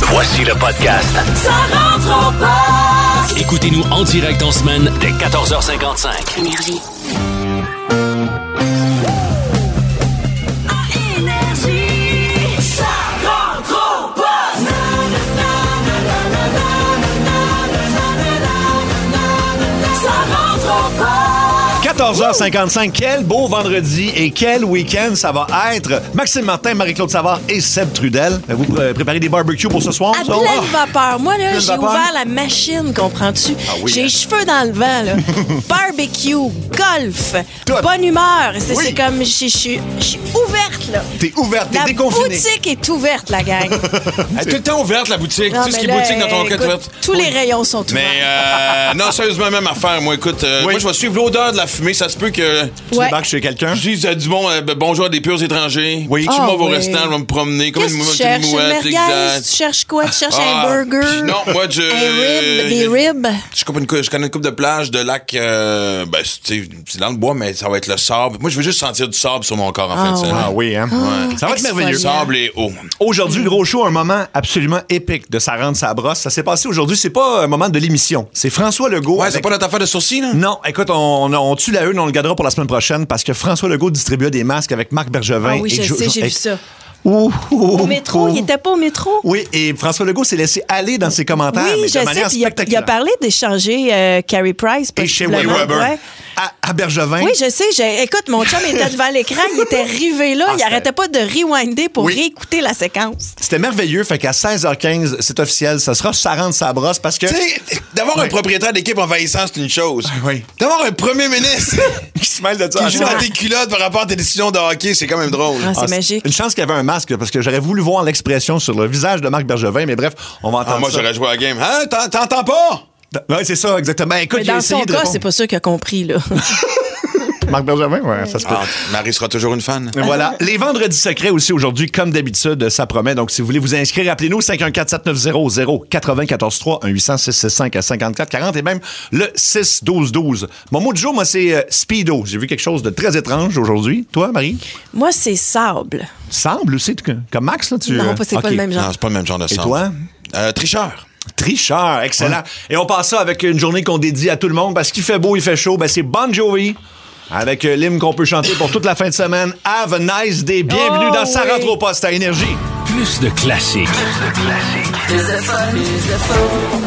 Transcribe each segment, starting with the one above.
Voici le podcast. Ça rentre au poste. Écoutez-nous en direct en semaine dès 14h55. Énergie. Ça rentre au poste. 14h55, quel beau vendredi et quel week-end ça va être. Maxime Martin, Marie-Claude Savard et Seb Trudel. Vous préparez des barbecues pour ce soir? À ça? pleine vapeur. Moi, là, Pleine j'ai vapeur? ouvert la machine, comprends-tu? oui, J'ai hein? les cheveux dans le vent, là. Barbecue, golf, Tout. bonne humeur. C'est Oui. c'est comme, je suis ouverte, là. T'es ouverte, t'es La déconfinée. boutique est ouverte, la gang. Elle est tout le temps ouverte, la boutique. Non, Tu sais ce mais qui est là, boutique dans ton cas, écoute, ouverte. tous les rayons sont ouverts. Mais non, sérieusement, même affaire. Moi, écoute, moi, je vais suivre l'odeur de la fumée. Ça se peut que Tu Ouais. débarques chez quelqu'un? je dise du bon, bonjour à des purs étrangers. Oui. Je m'en vais au oui. restaurant, je vais me promener comme Qu'est-ce une que tu cherches? Une mouette. merguez? Tu cherches quoi? Tu cherches un burger? puis non, moi, Des ribs? Je connais une couple de plages, de lacs. C'est dans le bois, mais ça va être le sable. Moi, je veux juste sentir du sable sur mon corps en fin de semaine. Ah oui, hein? Ça va être merveilleux. exfoliant. Sable et eau. Aujourd'hui, le gros show, un moment absolument épique de Ça rentre sa brosse. Ça s'est passé aujourd'hui. C'est pas un moment de l'émission. C'est François Legault. Ouais, avec- c'est pas notre affaire de sourcils, là? Non, écoute, on tue la une, on le gardera pour la semaine prochaine parce que François Legault distribuait des masques avec Marc Bergevin. Ah oui, je sais, j'ai vu ça. Au Métro, il était pas au métro? Oui, et François Legault s'est laissé aller dans ses commentaires, Oui, mais je de sais. manière Puis il a spectaculaire. parlé d'échanger Carey Price. Et chez possiblement. Weber. Ouais. À Bergevin. Oui, je sais. Écoute, mon chum était devant l'écran, il était rivé là, il c'était- arrêtait pas de rewinder pour Oui. réécouter la séquence. C'était merveilleux. Fait qu'à 16h15, c'est officiel, ça sera Ça rentre sa brosse parce que... Tu sais, d'avoir un propriétaire d'équipe envahissant, c'est une chose. oui. D'avoir un premier ministre Qui se mêle de ça. qui joue dans tes culottes par rapport à tes décisions de hockey, c'est quand même drôle. Ah, c'est Ah, magique. Une chance qu'il y avait un masque, parce que j'aurais voulu voir l'expression sur le visage de Marc Bergevin, mais bref, on va entendre Moi, ça. j'aurais joué à la game. Hein? T'entends pas? Oui, c'est ça, exactement. Écoute, Mais il a dans essayé son de cas, répondre. c'est pas sûr qu'il a compris, là. Marc Bergevin, ouais, ça se peut. Marie sera toujours une fan. Voilà. Les vendredis secrets aussi aujourd'hui, comme d'habitude, ça promet. Donc, si vous voulez vous inscrire, appelez-nous 514-7900-943, 1-800-665-5440 et même le 6-12-12. Mon mot du jour, moi, c'est Speedo. J'ai vu quelque chose de très étrange aujourd'hui. Toi, Marie? Moi, c'est sable. Semble aussi, comme Max, là, tu... Non, c'est pas OK. le même genre. Non, c'est pas le même genre de Et sang. toi? Tricheur. Tricheur, excellent. Et on passe ça avec une journée qu'on dédie à tout le monde parce qu'il fait beau, il fait chaud. Ben, c'est Bon Jovi. Avec l'hymne qu'on peut chanter pour toute la fin de semaine. Have a nice day. Bienvenue Oh, dans Ça oui. rentre au poste à Énergie. Plus de classiques. Plus de fun, plus de fun.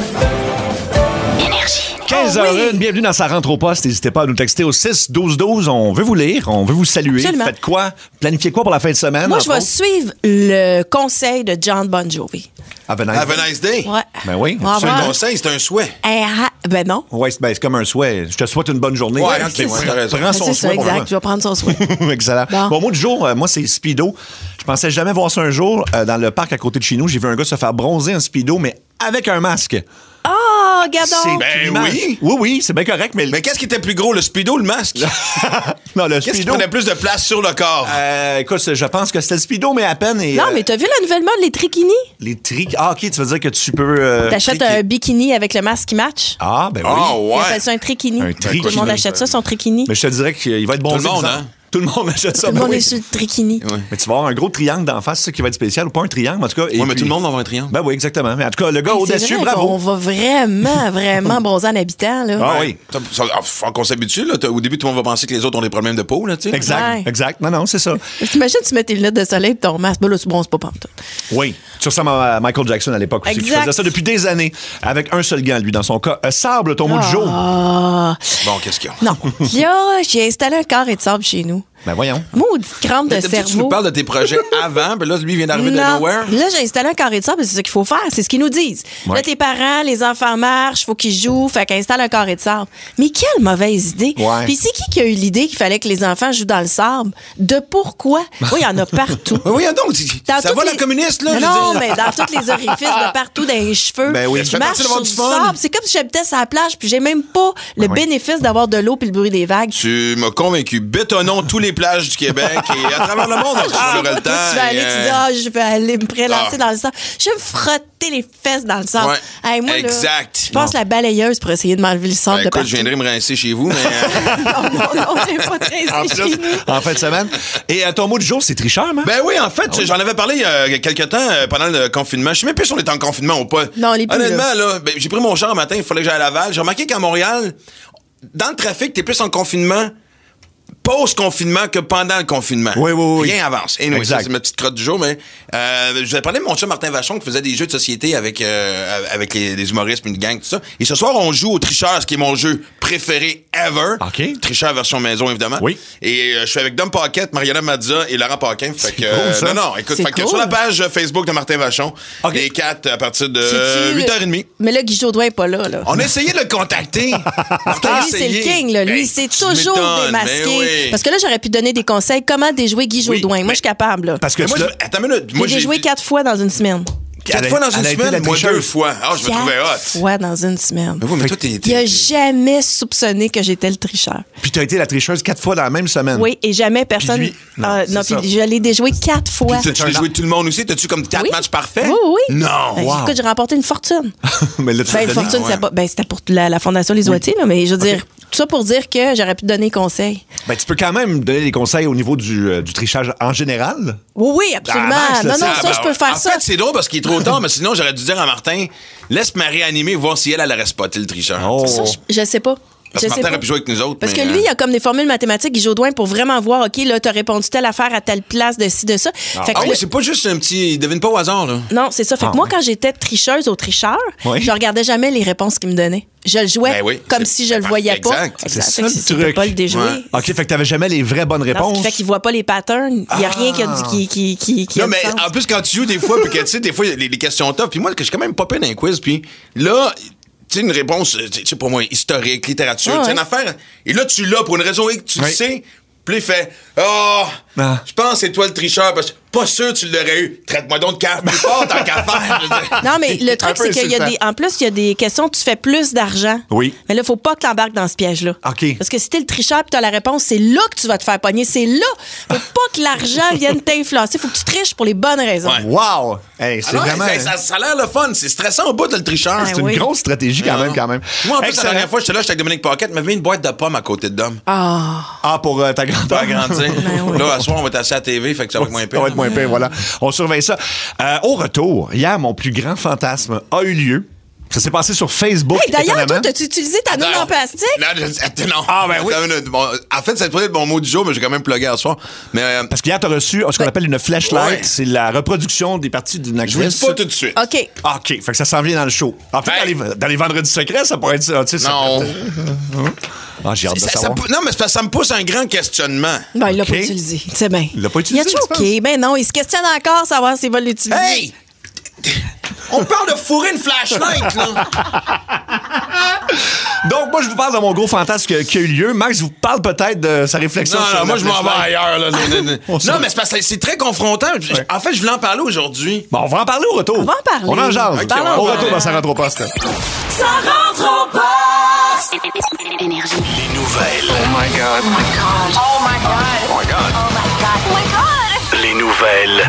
Énergie. 15h01, bienvenue dans Ça rentre au poste. N'hésitez pas à nous texter au 6-12-12. On veut vous lire, on veut vous saluer. Absolument. Faites quoi? Planifiez quoi pour la fin de semaine? Moi, entre je vais autres? suivre le conseil de John Bon Jovi. Have a nice Have day. a nice day. Ouais. Ben oui. On va C'est un voir. conseil, c'est un souhait. Ben non. Ouais, c'est comme un souhait. Je te souhaite une bonne journée. Ouais, C'est- ok, ouais, t'as raison. Prends son C'est ça, souhait pour exact. moi. Je vais prendre son souhait. Excellent. Bon. Bon, mot du jour, moi, c'est Speedo. Je pensais jamais voir ça un jour. Dans le parc à côté de chez nous, j'ai vu un gars se faire bronzer un Speedo, mais avec un masque. Oh, regardons. Ben l'image. oui. Oui, c'est bien correct, mais... Mais qu'est-ce qui était plus gros, le speedo ou le masque? non, le Qu'est-ce qui Speedo... prenait plus de place sur le corps? écoute, je pense que c'était le Speedo, mais à peine. Et, Non, mais t'as vu la nouvelle mode, les trikinis? les trics... Ah, OK, tu veux dire que tu peux... T'achètes triquer. un bikini avec le masque qui match? Ah, ben oui. Ah Ils ouais. appellent ça un trikini. Un Tout le monde trikini. achète ça, son trikini. Mais je te dirais qu'il va être bon. Tout le monde, hein? Tout le monde achète ça. Tout le ben monde oui. est sur le trikini. Mais tu vas avoir un gros triangle d'en face, c'est ça qui va être spécial, ou pas un triangle, en tout cas. Oui, mais tout le monde va avoir un triangle. Ben oui, exactement. Mais en tout cas, le gars C'est audacieux, vrai bravo. qu'on va vraiment bronzer en habitant, là. Ah oui. Faut qu'on s'habitue, là. Au début, tout le monde va penser que les autres ont des problèmes de peau, là, tu sais. Exact, Ouais. exact. Non, c'est ça. T'imagines, tu mets tes lunettes de soleil et ton masque. Ben là, tu bronzes pas pantoute. Oui. Tu ressembles à Michael Jackson à l'époque aussi, qui Exact. faisait ça depuis des années, avec un seul gant, lui, dans son cas. Sable, ton mot du jour. Ah. Bon, qu'est-ce qu'il y a? Non. Là, j'ai installé un carré de sable chez nous. Ben voyons. Maudite crampe de D'habitude, tu nous cerveau. parles de tes projets avant, puis là, lui, il vient d'arriver de Non. nowhere. Là, j'ai installé un carré de sable, c'est ce qu'il faut faire. C'est ce qu'ils nous disent. Ouais. Là, tes parents, les enfants marchent, faut qu'ils jouent, fait qu'installe un carré de sable. Mais quelle mauvaise idée. Ouais. Puis c'est qui a eu l'idée qu'il fallait que les enfants jouent dans le sable? De pourquoi? Oui, il y en a partout. Oui, donc, Dans ça toutes va, les- la communiste, là? Non, je veux non, dire. mais dans tous les orifices, de partout, dans les cheveux. Ben oui. Je Ça fait marche partie d'avoir sur du du fun. sable. C'est comme si j'habitais sur la plage, puis j'ai même pas le bénéfice d'avoir de l'eau puis le bruit des vagues. Tu m'as convaincu. Bétonnons tous les les plages du Québec et à travers le monde. On aurait le temps. Toi, tu vas aller, tu dis, je vais aller me prélasser dans le sable. Je vais me frotter les fesses dans le sable. Ouais. Hey, moi, exact. Je passe la balayeuse pour essayer de m'enlever le sable de Écoute, partout. je viendrai me rincer chez vous, mais... non, j'ai pas de rincer chez nous. En fin de semaine. Et ton mot du jour, c'est tricheur, man? Ben oui, en fait, j'en avais parlé il y a quelques temps pendant le confinement. Je sais même plus si on est en confinement ou pas. Non, on est plus Honnêtement, là, j'ai pris mon char un matin, il fallait que j'aille à Laval. J'ai remarqué qu'à Montréal, dans le trafic, t'es plus en confinement post-confinement que pendant le confinement. Oui. Rien avance. Anyway, Exact. ça, c'est ma petite crotte du jour, mais je vous ai parlé de mon chum Martin Vachon qui faisait des jeux de société avec les humoristes, une gang, tout ça. Et ce soir, on joue au Tricheur, ce qui est mon jeu préféré ever. OK. Tricheur version maison, évidemment. Oui. Et je suis avec Dom Paquette, Mariana Mazza et Laurent Paquin. Fait que, cool, ça. non, écoute, C'est fait que cool. sur la page Facebook de Martin Vachon, OK. les 4 à partir de C'est-tu 8h30. Mais là, Guy Jodoin n'est pas là. On a essayé de le contacter. Parce que lui, c'est le king. Là. Lui, c'est toujours démasqué. Parce que là, j'aurais pu donner des conseils. Comment déjouer Guy Jodoin? Moi, je suis capable. Là. Parce que Moi, attends une minute. Moi, J'ai déjoué 4 fois dans une semaine. 4 fois dans une elle a été semaine, la moi tricheuse. 2 fois. Ah, je me trouvais 4 hot. fois dans une semaine. Mais oui, mais toi, Il a jamais soupçonné que j'étais le tricheur. Puis t'as été la tricheuse 4 fois dans la même semaine. Oui, et jamais personne. Puis lui, non, non, c'est puis ça. je l'ai déjoué 4 fois. T'as-tu joué tout le monde aussi? T'as-tu comme 4 Oui. matchs parfaits? Oui. Non. Wow. Écoute, j'ai remporté une fortune. Mais là, tu Ben, l'as une donné. fortune, ouais. c'était pour la Fondation Les Oitiers, là, mais je veux dire, tout ça pour dire que j'aurais pu donner conseil. Ben, tu peux quand même donner des conseils au niveau du trichage en général. Oui, absolument. Max, là, non, c'est- ça, je peux faire ça. En fait, c'est drôle parce qu'il est trop tard, mais sinon, j'aurais dû dire à Martin, laisse-moi réanimer, voir si elle aurait spoté le tricheur. Oh. Ça, je sais pas. Parce Je que sais Martin pas. aurait pu jouer avec nous autres. Parce mais, que lui, il a comme des formules mathématiques, Guy Jodoin, pour vraiment voir, OK, là, t'as répondu telle affaire à telle place de ci, de ça. Fait que Ah oui, là- c'est pas juste un petit. Il devine pas au hasard, là. non, c'est ça. Fait que moi, quand j'étais tricheuse au tricheur, Oui. je regardais jamais les réponses qu'il me donnait. Je le jouais Ben oui, comme c'est- si je le ben, voyais parfait, pas. exact. C'est ça, Fait que le si tu truc. peux pas le déjouer. Ouais. OK, fait que t'avais jamais les vraies bonnes Non, ce réponses. qui fait qu'il voit pas les patterns. Il y a rien qui a Non, du mais sens. en plus, quand tu joues des fois, puis que tu sais, des fois, il y a les questions tough, puis moi, que je suis quand même pas peine dans un quiz, puis là. Tu sais, une réponse, tu sais, pour moi, historique, littérature, Ah tu sais, ouais. une affaire. Et là, tu l'as pour une raison X, tu le Oui. sais. Puis il fait, oh, Ah. je pense que c'est toi le tricheur, parce que pas sûr tu l'aurais eu. Traite-moi donc de cave plus fort, tant qu'à faire. Je veux dire. Non, mais le Un truc, peu c'est qu'il y a insultant. des. En plus, il y a des questions où tu fais plus d'argent. Oui. Mais là, il faut pas que tu embarques dans ce piège-là. OK. Parce que si t'es le tricheur et tu as la réponse, c'est là que tu vas te faire pogner. C'est là. Faut pas que l'argent vienne t'influencer. Faut que tu triches pour les bonnes raisons. Ouais. Wow! Hey, c'est Ah non, vraiment... ça a l'air le fun. C'est stressant au bout de le tricheur. C'est une oui. grosse stratégie quand même. Moi, en plus, Excellent. la dernière fois, j'étais là, j'étais avec Dominique Paquette, m'avait mis une boîte de pommes à côté de Dom. Ah, pour ta grande Pas à grandir. oui. Là, à soir, on va être assis à la TV, fait que ça va être moins Ça pire. va être moins pire, voilà. On surveille ça. Au retour, hier, mon plus grand fantasme a eu lieu. Ça s'est passé sur Facebook. Hey, d'ailleurs, toi, étonnamment. t'as-tu utilisé ta noune en plastique? Non. Ah, ben oui. Attends une minute. Bon, en fait, c'est peut-être mon mot du jour, mais j'ai quand même plugué à soir. Mais Parce qu'hier, tu as reçu ce qu'on appelle une flashlight. Ouais. C'est la reproduction des parties d'une je vous le actrice. dis pas tout de suite. OK. Ah, OK. Fait que ça s'en vient dans le show. En fait, Hey. dans les vendredis secrets, ça pourrait être ça. Tu sais, ça Non. pourrait être- Ah, j'ai hâte de Ça savoir. non, mais c'est parce que ça me pousse un grand questionnement. Ben, il l'a OK. pas utilisé. C'est bien. Il l'a pas utilisé, Il a tu choqué. Ben non, il se questionne encore savoir s'il va l'utiliser. Hey! On parle de fourrer une flashlight, là. Donc, moi, je vous parle de mon gros fantasme qui a eu lieu. Max vous parle peut-être de sa réflexion sur Non, la moi, je m'en vais flashlight. ailleurs, là. On s'en Non, va. mais c'est parce que c'est très confrontant. En fait, je voulais en parler aujourd'hui. Bon, on va en parler au retour. On va en parler. On en jase. Ok, Parlons. Au retour dans Ça rentre au poste. Ça rentre au poste. Les nouvelles. Les nouvelles.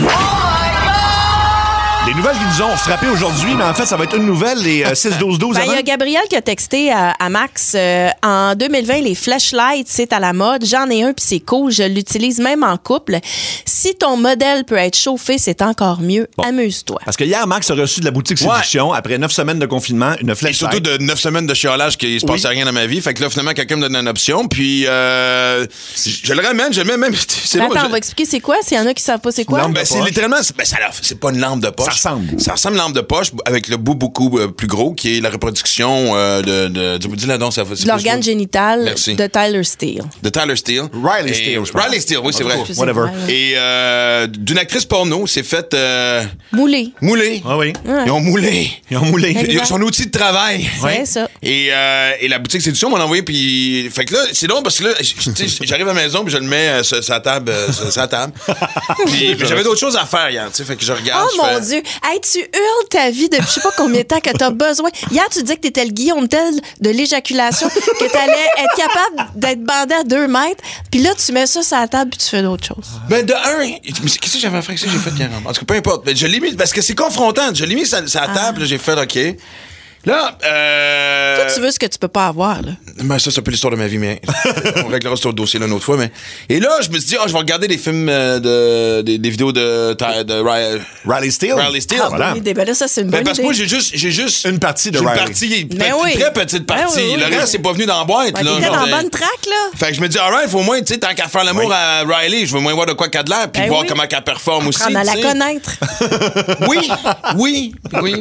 Les nouvelles qui nous ont frappé aujourd'hui, mais en fait, ça va être une nouvelle, les 6-12-12 Ben, il y avant. a Gabriel qui a texté à Max en 2020, les flashlights, c'est à la mode. J'en ai un puis c'est cool. Je l'utilise même en couple. Si ton modèle peut être chauffé, c'est encore mieux. Bon. Amuse-toi. Parce que hier, Max a reçu de la boutique Séduction, après 9 semaines de confinement, une Et flashlight. surtout de 9 semaines de chiolage qu'il se passait rien dans ma vie. Fait que là, finalement, quelqu'un me donne une option. Puis, je le ramène, je le mets même. C'est Mais bon, attends, on va expliquer c'est quoi, s'il y en a qui savent pas c'est quoi. Lampe Ben, de c'est poche. littéralement, c'est pas une lampe de poche. Ça ressemble. Ça ressemble à une lampe de poche avec le bout beaucoup plus gros qui est la reproduction dis-le donc, ça fait. De l'organe génital Merci. de Tyler Steele. De Tyler Steele. Riley Et- Steele, je pense. Riley Steele, oui, c'est vrai. Je sais Whatever. pas, ouais. Et d'une actrice porno, c'est fait Moulé. mouler. Ah oui. Ouais. Ils ont moulé. Ils ont moulé. Exact. Il a son outil de travail. C'est ça. Et la boutique Séduction m'a envoyé, puis fait que là, c'est long parce que là, tu sais, j'arrive à la maison, puis je le mets sur la table. Puis j'avais d'autres choses à faire hier, tu sais, fait que je regarde. Oh je mon fais, Dieu! Hey, tu hurles ta vie depuis je sais pas combien de temps que t'as besoin. Hier, tu disais que t'étais le Guillaume Tell de l'éjaculation, que t'allais être capable d'être bandé à 2 mètres. Puis là, tu mets ça sur la table puis tu fais d'autres choses. Ben, de un, qu'est-ce que j'avais fait? Qu'est-ce que j'ai fait hier? En tout cas, peu importe. Ben, je l'ai mis, parce que c'est confrontant. Je l'ai mis sur la table, là, j'ai fait OK. Là, Toi, tu veux ce que tu peux pas avoir, là. Ben, ça, c'est un peu l'histoire de ma vie, mais on réglera ce dossier-là une autre fois. Mais... Et là, je me suis dit, je vais regarder des films, des vidéos de Riley Steele. Ah, voilà. oui, ben là, ça, c'est une bonne Parce que idée. moi, j'ai juste Une partie de j'ai Riley. Une partie, Ben oui. une très petite partie. Ben oui, oui, le reste, c'est pas venu dans la boîte. Ouais, là, t'étais genre, dans la bonne track, là. Fait que je me dis, alright, faut au moins, tu sais, tant qu'à faire l'amour à Riley, je veux moins voir de quoi qu'elle a de l'air, puis Ben voir oui. comment qu'elle performe aussi. Apprendre à la tu sais. connaître. Oui.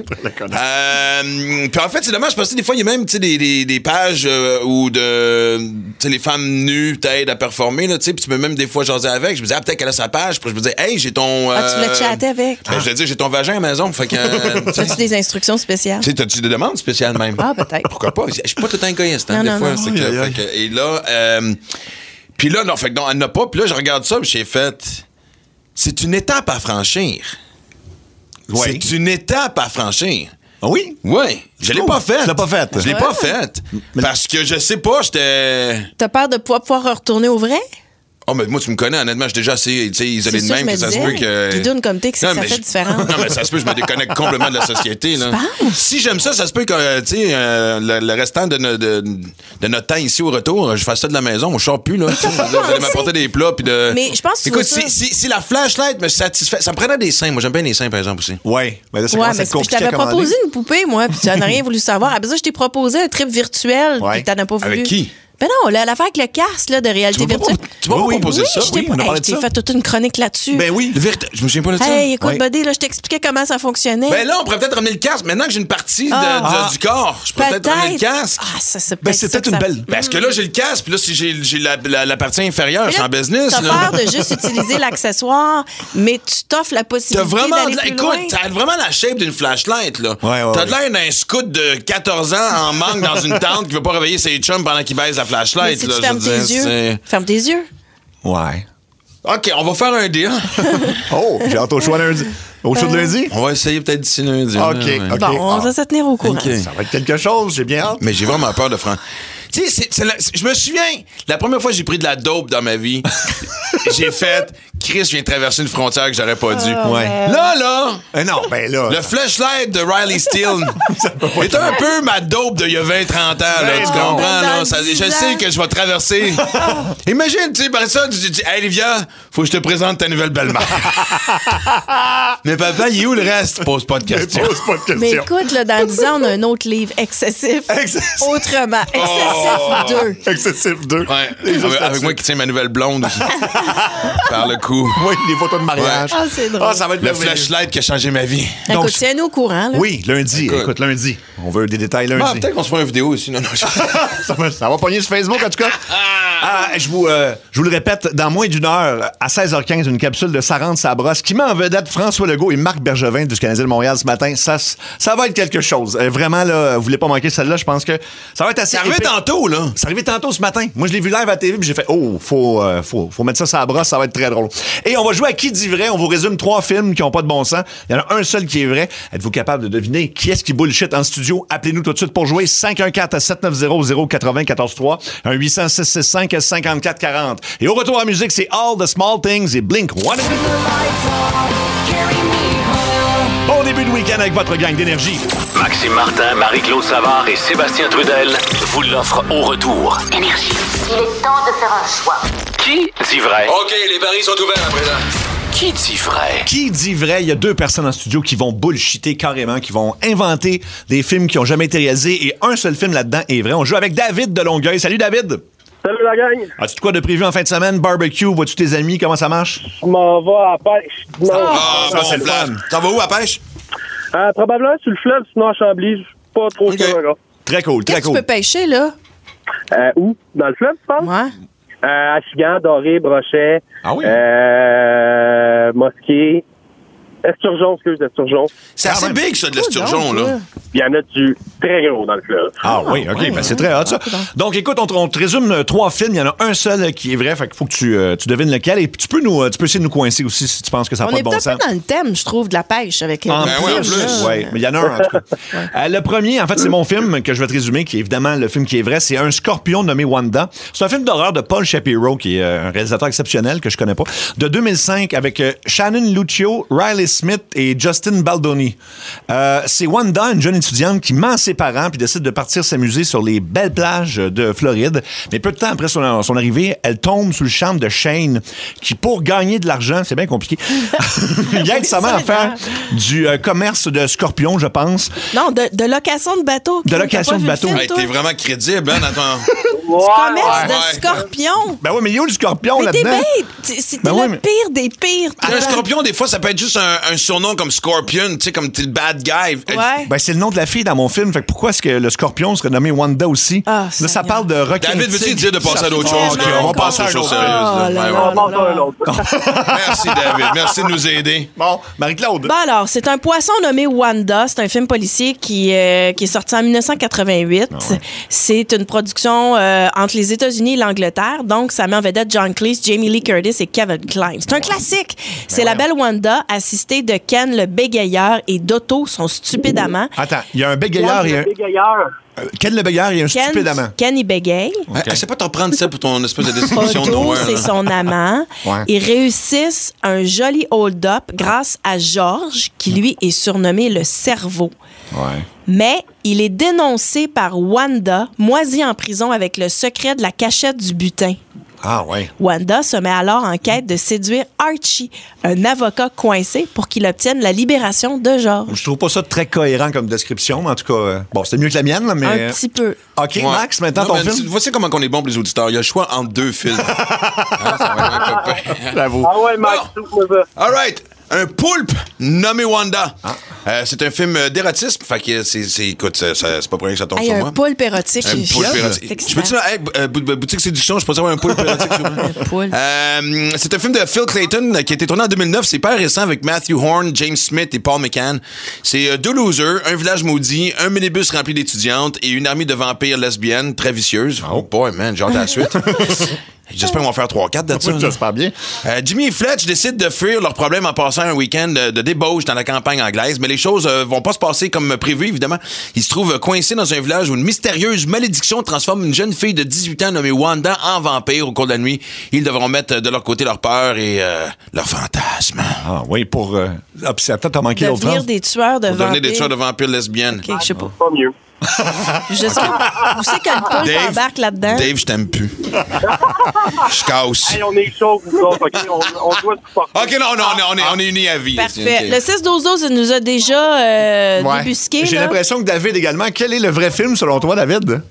Puis en fait, c'est dommage parce que des fois, il y a même tu sais, des pages où tu sais, les femmes nues t'aident à performer, là, tu sais, puis tu peux même des fois jaser avec. Je me dis, peut-être qu'elle a sa page. Puis je me dis, hey, j'ai ton. Ah, tu voulais chatter avec. Ben, je vais dire, j'ai ton vagin à la maison. Fait que. As-tu des instructions spéciales? Tu sais, t'as-tu des demandes spéciales même? Ah, peut-être. Pourquoi pas? Je suis pas tout un égoïste, hein, Non, des non, fois. non. C'est que, fait que- et là, puis là, non, fait que non, elle n'a pas. Puis là, je regarde ça, puis j'ai fait. C'est une étape à franchir. Oui. C'est une étape à franchir. Ah oui? Oui. Je l'ai pas faite. Tu l'as pas faite. Je l'ai pas faite. Parce que je sais pas, j'étais. T'as peur de pouvoir retourner au vrai? Oh, mais moi, tu me connais, honnêtement, je suis déjà assez tu sais, isolé C'est de ça, même je me que ça se disais. peut que. Guidoune comme t'es, que ça mais fait différent. Non, mais ça se peut, je me déconnecte complètement de la société. Là. penses? Si j'aime ça, ça se peut que, tu sais, le restant de notre temps ici au retour, je fasse ça de la maison, on ne sort plus, là. Vous allez m'apporter des plats, puis de. Mais je pense que tu Écoute, vois ça. si la flashlight me satisfait, ça me prenait des seins. Moi, j'aime bien les seins, par exemple, aussi. Oui. Mais là, ça Ouais, commence à mais être c'est- je compliqué à t'avais commander. proposé une poupée, moi, puis tu n'en as rien voulu savoir. Après ça, je t'ai proposé un trip virtuel, Ouais. puis t'en as pas voulu. Avec qui? Ben non, l'affaire avec le casque là, de réalité Tu m'as pas virtuelle. proposé ça? Je t'ai Oui, on a parlé de je t'ai ça. fait toute une chronique là-dessus. Ben oui. Je me souviens pas de ça. Hey, écoute, Oui. Buddy, là, je t'expliquais comment ça fonctionnait. Ben là, on pourrait peut-être ramener le casque. Maintenant que j'ai une partie du corps, je pourrais peut-être ramener le casque. Ah, ça, c'est Ben, peut-être c'est ça peut-être que une ça- belle. Parce que là, j'ai le casque, puis là, si j'ai la partie inférieure, je suis en business. T'as là. peur de juste utiliser l'accessoire, mais tu t'offres la T'as possibilité vraiment d'aller de plus écoute, loin. t'as vraiment la shape d'une flashlight, là. Ouais, T'as de l'air d'un scout de 14 ans en manque dans une tente qui veut pas réveiller ses chums pendant qu'il baise la Mais flashlight, si là. tu je fermes veux tes dire, yeux, c'est- ferme tes yeux. Ouais. OK, on va faire un deal. Oh, j'ai hâte au choix lundi. Au show de lundi? On va essayer peut-être d'ici lundi. OK, ouais. OK. Bon, on va se tenir au courant. OK. Ça va être quelque chose, j'ai bien hâte. Mais j'ai vraiment peur de franc. Tu sais, je me souviens, la première fois que j'ai pris de la dope dans ma vie, j'ai fait, Chris vient de traverser une frontière que j'aurais pas dû. Ouais. Là, Non, ben là. le flashlight de Riley Steele est un peu ma dope d'il y a 20-30 ans, là, Ben tu non. comprends? Là, Dans je 10 sais ans. que je vais traverser. Imagine, tu sais, par ça, tu dis, hey, Livia, faut que je te présente ta nouvelle belle-mère. Mais papa, il est où le reste? Pose pas de questions. Pose pas de Mais questions. écoute, là, dans 10 ans, on a un autre livre, Excessif. Excessif. Autrement. Excessif 2. Excessif 2. Ouais, avec moi qui tiens ma nouvelle blonde par le cou. Oui, les photos de mariage. Ouais. Ah, c'est drôle. Ah, ça va être Le merveilleux. flashlight qui a changé ma vie. Donc, Écoute, tiens-nous au courant. Là. Oui, lundi. Écoute, lundi. On veut des détails lundi. Ah, peut-être qu'on se fera une vidéo aussi. Non, non, ça va pogner sur Facebook, en tout cas. Je vous le répète, dans moins d'une heure, à 16h15, une capsule de Ça rentre, ça brosse qui met en vedette François Legault et Marc Bergevin du Canadien de Montréal ce matin. Ça va être quelque chose. Vraiment, là, vous voulez pas manquer celle-là, je pense que ça va être assez C'est arrivé épique. tantôt, là. C'est arrivé tantôt ce matin. Moi, je l'ai vu live à la TV, puis j'ai fait faut mettre ça sur la brosse, ça va être très drôle. Et on va jouer à qui dit vrai. On vous résume 3 films qui ont pas de bon sens. Il y en a un seul qui est vrai. Êtes-vous capable de deviner qui est-ce qui bullshit en studio? Appelez-nous tout de suite pour jouer. 514-790-0943, un 800-665-5440. Et au retour en musique, c'est All the Small Things et Blink 182. Bon début de week-end avec votre gang d'énergie. Maxime Martin, Marie-Claude Savard et Sébastien Trudel vous l'offrent au retour. Énergie. Il est temps de faire un choix. Qui dit vrai? OK, les paris sont ouverts à présent. Qui dit vrai? Qui dit vrai? Il y a 2 personnes en studio qui vont bullshiter carrément, qui vont inventer des films qui ont jamais été réalisés et un seul film là-dedans est vrai. On joue avec David de Longueuil. Salut David! Salut la gang! As-tu de quoi de prévu en fin de semaine? Barbecue, vois-tu tes amis? Comment ça marche? Je m'en vais à la pêche. Ah, ça, bon c'est le flash. fun. T'en vas où à pêche? Probablement sur le fleuve, sinon à Chambly. Je suis pas trop Ok. sûr encore. Très cool, très Qu'est-ce que tu cool. peux pêcher, là? Où? Dans le fleuve, tu penses? Ouais. Achigan, Doré, Brochet. Ah oui? Mosquée. Esturgeon, d'esturgeon. C'est assez big, ça, de l'esturgeon, là. Il y en a du très gros dans le fleuve. Ah oui, OK. Ouais, Ben c'est très hot, ça. Donc, écoute, on te résume 3 films. Il y en a un seul qui est vrai. Fait qu'il faut que tu devines lequel. Et puis, tu peux essayer de nous coincer aussi si tu penses que ça n'a On pas est de bon peut-être sens. pas dans le thème, je trouve, de la pêche avec En Ben oui, en plus. Oui, mais il y en a un, en tout cas. Le premier, en fait, c'est mon film que je vais te résumer, qui est évidemment le film qui est vrai. C'est Un scorpion nommé Wanda. C'est un film d'horreur de Paul Shapiro, qui est un réalisateur exceptionnel que je connais pas, de 2005, avec Shannon Luccio, Riley Smith et Justin Baldoni. C'est Wanda, une jeune étudiante qui ment à ses parents puis décide de partir s'amuser sur les belles plages de Floride. Mais peu de temps après son arrivée, elle tombe sous le charme de Shane, qui, pour gagner de l'argent, c'est bien compliqué, il aide sa mère à faire du commerce de scorpions, je pense. Non, de location de bateau. De location de bateau. Hey, t'es vraiment crédible, hein, dans ton... Commerce de Ouais. scorpions. Ben oui, mais il y a où le scorpion Mais t'es là-dedans? bête. C'était Ben oui, le mais- pire des pires. Un scorpion, des fois, ça peut être juste un surnom comme Scorpion, tu sais, comme t'es le bad guy. Ouais. Ben, c'est le nom de la fille dans mon film. Fait que pourquoi est-ce que le scorpion serait nommé Wanda aussi? Ah, là, ça Seigneur. parle de requin. David, veux-tu dire de passer à d'autres fait choses? vraiment on va passer à autre autre chose chose. sérieuse, là. Oh là Ouais, là. ouais. On passe à un autre. Merci, David. Merci de nous aider. Bon, Marie-Claude. Bon alors, c'est un poisson nommé Wanda. C'est un film policier qui est sorti en 1988. C'est une production entre les États-Unis et l'Angleterre. Donc, ça met en vedette John Cleese, Jamie Lee Curtis et Kevin Kline. C'est un classique. C'est la belle Wanda, assistée de Ken le bégayeur et d'Otto, son stupide amant. Attends, il y a un bégayeur et un... Bégayeur. Ken le bégayeur et un stupide amant. Ken, il bégaye. Essaie pas de t'en prendre ça pour ton espèce de description de Otto, nowhere, c'est là. son amant. Ouais. Ils réussissent un joli hold-up grâce à George, qui lui est surnommé le cerveau. Ouais. Mais il est dénoncé par Wanda, moisi en prison avec le secret de la cachette du butin. Ah, ouais. Wanda se met alors en quête de séduire Archie, un avocat coincé, pour qu'il obtienne la libération de George. Je trouve pas ça très cohérent comme description, mais en tout cas, bon, c'était mieux que la mienne, là, mais... Un petit peu. OK, Ouais. Max, maintenant Non, ton mais film. Voici comment on est bon pour les auditeurs. Il y a le choix entre 2 films. Hein, ça va être un copain. J'avoue. Ah ouais, Max, trouve-moi ça. All right. Un poulpe nommé Wanda. C'est un film d'érotisme. Fait que écoute, c'est pas pour rien que ça tombe Hey, sur un moi. poulpe érotique. Un poulpe C'est érotique. excitant. Je peux-tu boutique séduction, je peux savoir un poulpe érotique. s'il vous plaît? Un poulpe. C'est un film de Phil Clayton qui a été tourné en 2009. C'est hyper récent avec Matthew Horn, James Smith et Paul McCann. C'est 2 losers, un village maudit, un minibus rempli d'étudiantes et une armée de vampires lesbiennes très vicieuses. Oh boy, man, j'ai hâte à la suite. J'espère qu'on va faire 3-4 de ça. Oui, j'espère bien. Jimmy et Fletch décident de fuir leurs problèmes en passant un week-end de débauche dans la campagne anglaise, mais les choses vont pas se passer comme prévu, évidemment. Ils se trouvent coincés dans un village où une mystérieuse malédiction transforme une jeune fille de 18 ans nommée Wanda en vampire au cours de la nuit. Ils devront mettre de leur côté leur peur et leurs fantasmes. Ah, oui, pour... Ah, puis attends, t'as manqué l'autre Devenir phrase. des tueurs de Pour vampires. devenir des tueurs de vampires lesbiennes. OK, je sais pas. Pas mieux. Je sais pas. Vous savez que le poulpe embarque là-dedans? Dave, je t'aime plus. Je casse. Hey, on est chaud, vous autres, OK? On doit se supporter. OK, non, on est unis à vie. Parfait. OK. Le 6-12-12, il nous a déjà Ouais. débusqué. J'ai là. l'impression que David également. Quel est le vrai film, selon toi, David?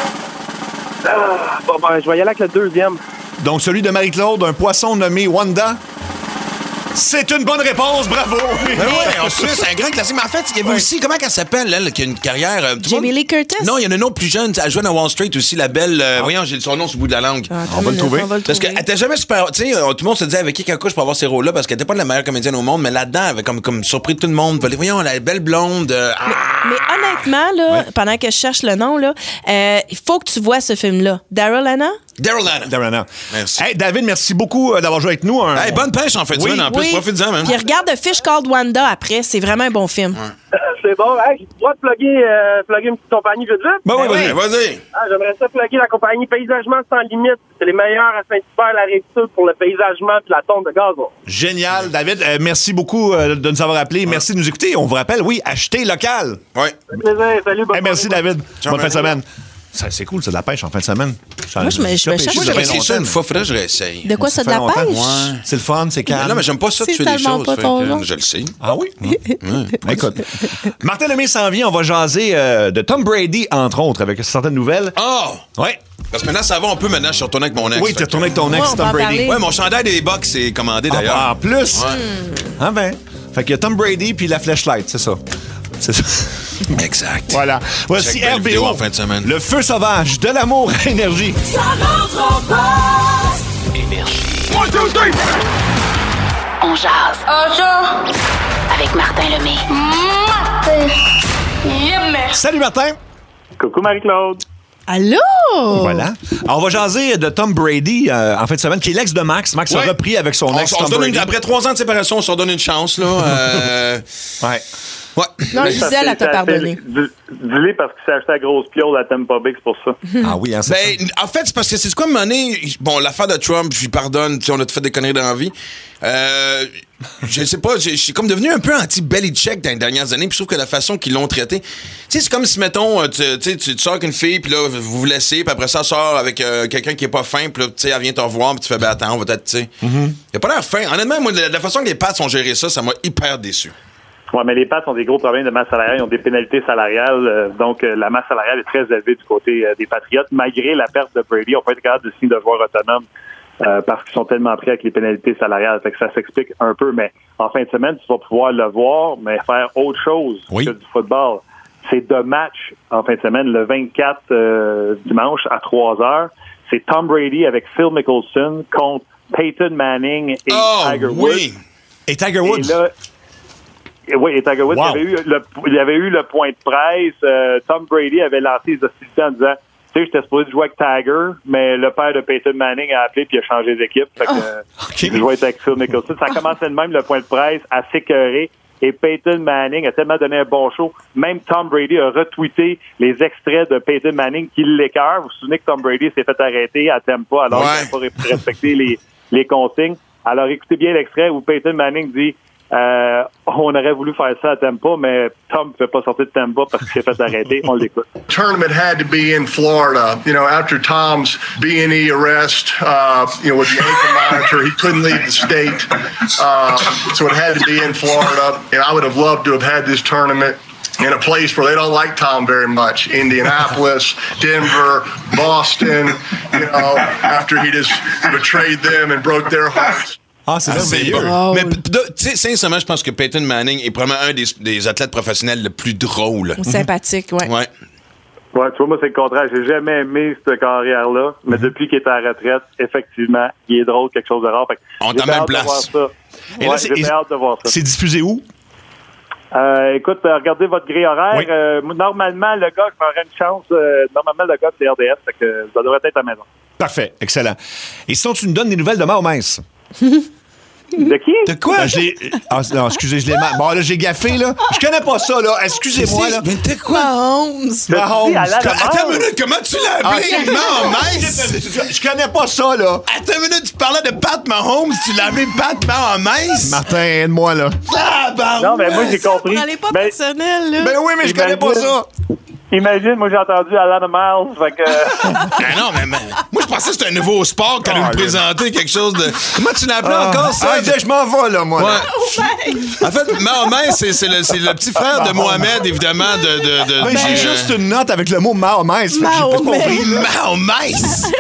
Bon, ben, je vais y aller avec le deuxième. Donc, celui de Marie-Claude, un poisson nommé Wanda. C'est une bonne réponse, bravo! Ben ouais, en Suisse, c'est un grand classique. Mais en fait, il y avait aussi, comment elle s'appelle, elle, qui a une carrière. Tout le Jamie monde- Lee Curtis? Non, il y en a une autre plus jeune. Elle joue dans Wall Street aussi, la belle. Voyons, j'ai son nom sur le bout de la langue. On va le trouver. Parce qu'elle était jamais super. Tu sais, tout le monde se disait avec qui qu'elle couche pour avoir ces rôles-là parce qu'elle était pas la meilleure comédienne au monde, mais là-dedans, elle avait comme surpris tout le monde. Voyons, la belle blonde. Mais honnêtement, là, pendant que je cherche le nom, là, il faut que tu vois ce film-là. Daryl Hannah? Daryl Hannah. Darana. Merci. Hey, David, merci beaucoup d'avoir joué avec nous. Hey, bonne pêche en fait, Oui. en plus, profite-en, même. Puis regarde The Fish Called Wanda après. C'est vraiment un bon film. C'est bon. Hey, j'ai le droit de plugger une petite compagnie vite vite. Ben oui, vas-y. Vas-y. Ah, j'aimerais ça plugger la compagnie Paysagement Sans Limite. C'est les meilleurs à Saint-Hubert, la Rive-Sud pour le paysagement et la tonte de gazon. Génial, David. Merci beaucoup de nous avoir appelés. Merci de nous écouter. On vous rappelle, oui, achetez local. Ouais. Plaisir. Salut, bonne Hey, merci, soirée. David. Ciao, Bonne fin de merci. semaine. C'est cool, c'est de la pêche en fin de semaine. Moi, je me cherche- Moi, j'aurais essayé ça une fois, faudrait que je réessaye. De quoi, Ça c'est de la fait longtemps. pêche? Ouais. C'est le fun, c'est calme. Non, mais j'aime pas ça de C'est tuer des tellement choses. pas fait ton que, genre. je le sais. Ah oui? Écoute, Martin Lemay s'en vient. On va jaser de Tom Brady, entre autres, avec certaines nouvelles. Oh! Ouais. Parce que maintenant, ça va un peu. Maintenant, je suis retourné avec mon ex. Oui, t'es retourné avec ton ex, Ouais, on Tom va en Brady. parler. Ouais, mon chandail des Bucks est commandé d'ailleurs. Ah, en plus? Ouais. Ah ben. Fait qu'il y a Tom Brady puis la flashlight, c'est ça. C'est ça. Exact. Voilà. Voici Check bien la vidéo RBO, en fin de semaine. le feu sauvage de l'amour à énergie. Ça rentre en passe. Énergie. On jase. avec Martin Lemay. Salut, Martin. Coucou Marie-Claude. Allô? Voilà. Alors, on va jaser de Tom Brady en fin de semaine, qui est l'ex de Max. Max a Ouais. repris avec son ex, On Tom se donne Brady. après 3 ans de séparation, on se redonne une chance, là. Ouais. Ouais. Non, Gisèle, elle t'a pardonné. Dis-le parce qu'il s'est acheté la grosse piole à Tampa Bay, c'est pour ça. Ah oui, hein, c'est ça. Ben, en fait, c'est parce que c'est quoi, à un moment donné, bon, l'affaire de Trump, je lui pardonne, tu sais, on a fait des conneries dans la vie. Je sais pas, je suis comme devenu un peu anti-Belichick dans les dernières années, puis je trouve que la façon qu'ils l'ont traité, tu sais, c'est comme si, mettons, tu sors avec une fille, puis là, vous vous laissez, puis après ça, sort avec quelqu'un qui est pas fin, puis là, tu sais, elle vient te revoir, puis tu fais, ben attends, on va peut-être, tu sais. Il a pas l'air fin. Honnêtement, moi, la façon que les Pats ont géré ça m'a hyper déçu. Ouais, mais les Pats ont des gros problèmes de masse salariale. Ils ont des pénalités salariales. Donc, la masse salariale est très élevée du côté des Patriotes. Malgré la perte de Brady, on peut être capable de signer de joueurs autonomes parce qu'ils sont tellement pris avec les pénalités salariales. Fait que ça s'explique un peu. Mais en fin de semaine, tu vas pouvoir le voir, mais faire autre chose que du football. C'est deux matchs en fin de semaine. Le 24 dimanche à 3h, c'est Tom Brady avec Phil Mickelson contre Peyton Manning et Tiger Woods. Et Tiger Woods. Et là, oui, et Tiger Woods, Wow. il y avait eu le point de presse. Tom Brady avait lancé les hostilités en disant, tu sais, j'étais supposé jouer avec Tiger, mais le père de Peyton Manning a appelé puis il a changé d'équipe. Fait que je jouais avec Phil Mickelson. Ça a commencé de même, le point de presse, à s'écœurer. Et Peyton Manning a tellement donné un bon show. Même Tom Brady a retweeté les extraits de Peyton Manning qui l'écœurent. Vous vous souvenez que Tom Brady s'est fait arrêter à Tampa alors qu'il n'a pas respecté les consignes. Alors écoutez bien l'extrait où Peyton Manning dit on aurait voulu faire ça à Tampa, mais Tom ne peut pas sortir de Tampa parce qu'il s'est fait arrêter. On l'écoute. Tournament had to be in Florida. You know, after Tom's B&E arrest, with the ankle monitor, he couldn't leave the state. So it had to be in Florida. And I would have loved to have had this tournament in a place where they don't like Tom very much. Indianapolis, Denver, Boston, after he just betrayed them and broke their hearts. Ah, c'est merveilleux. Wow. Mais tu sais, sincèrement, je pense que Peyton Manning est probablement un des athlètes professionnels le plus drôle. Sympathique, ouais. Ouais. Ouais, tu vois, moi, c'est le contraire. J'ai jamais aimé cette carrière-là, mais depuis qu'il est à la retraite, effectivement, il est drôle, quelque chose de rare. Fait que On j'ai t'a même hâte de place. voir ça. Et là, J'ai hâte de voir ça. C'est diffusé où? Écoute, regardez votre grille horaire. Oui. Normalement, le gars, je m'aurais une chance. Normalement, le gars, c'est RDS, fait que ça devrait être à la maison. Parfait, excellent. Et sinon, tu nous donnes des nouvelles de Mahomes. De qui? De quoi? Non, excusez, je l'ai mal. Bon, là, j'ai gaffé, là. Je connais pas ça, là. Excusez-moi, là. Mais t'es quoi? Mahomes. Mahomes. Attends une minute, comment tu l'as appelé? Mahomes? Je connais pas ça, là. Attends une minute, tu parlais de Pat Mahomes, tu l'as appelé Pat Mahomes? Martin, aide-moi, là. Non, mais moi, j'ai compris. Prenez pas Mais- personnel, là. Ben oui, mais je connais pas ça. Imagine, moi, j'ai entendu Alan Miles, fait que... Ben non, mais moi, je pensais que c'était un nouveau sport qu'elle allait nous présenter, quelque chose de... Comment tu l'as appelé encore, ça? Je m'en vais, là, moi. là. Ouais. En fait, Mahomes, c'est le petit frère de Mohamed, évidemment, de Ben, j'ai juste une note avec le mot Mahomes. Fait que j'ai pas compris, là. Mahomes!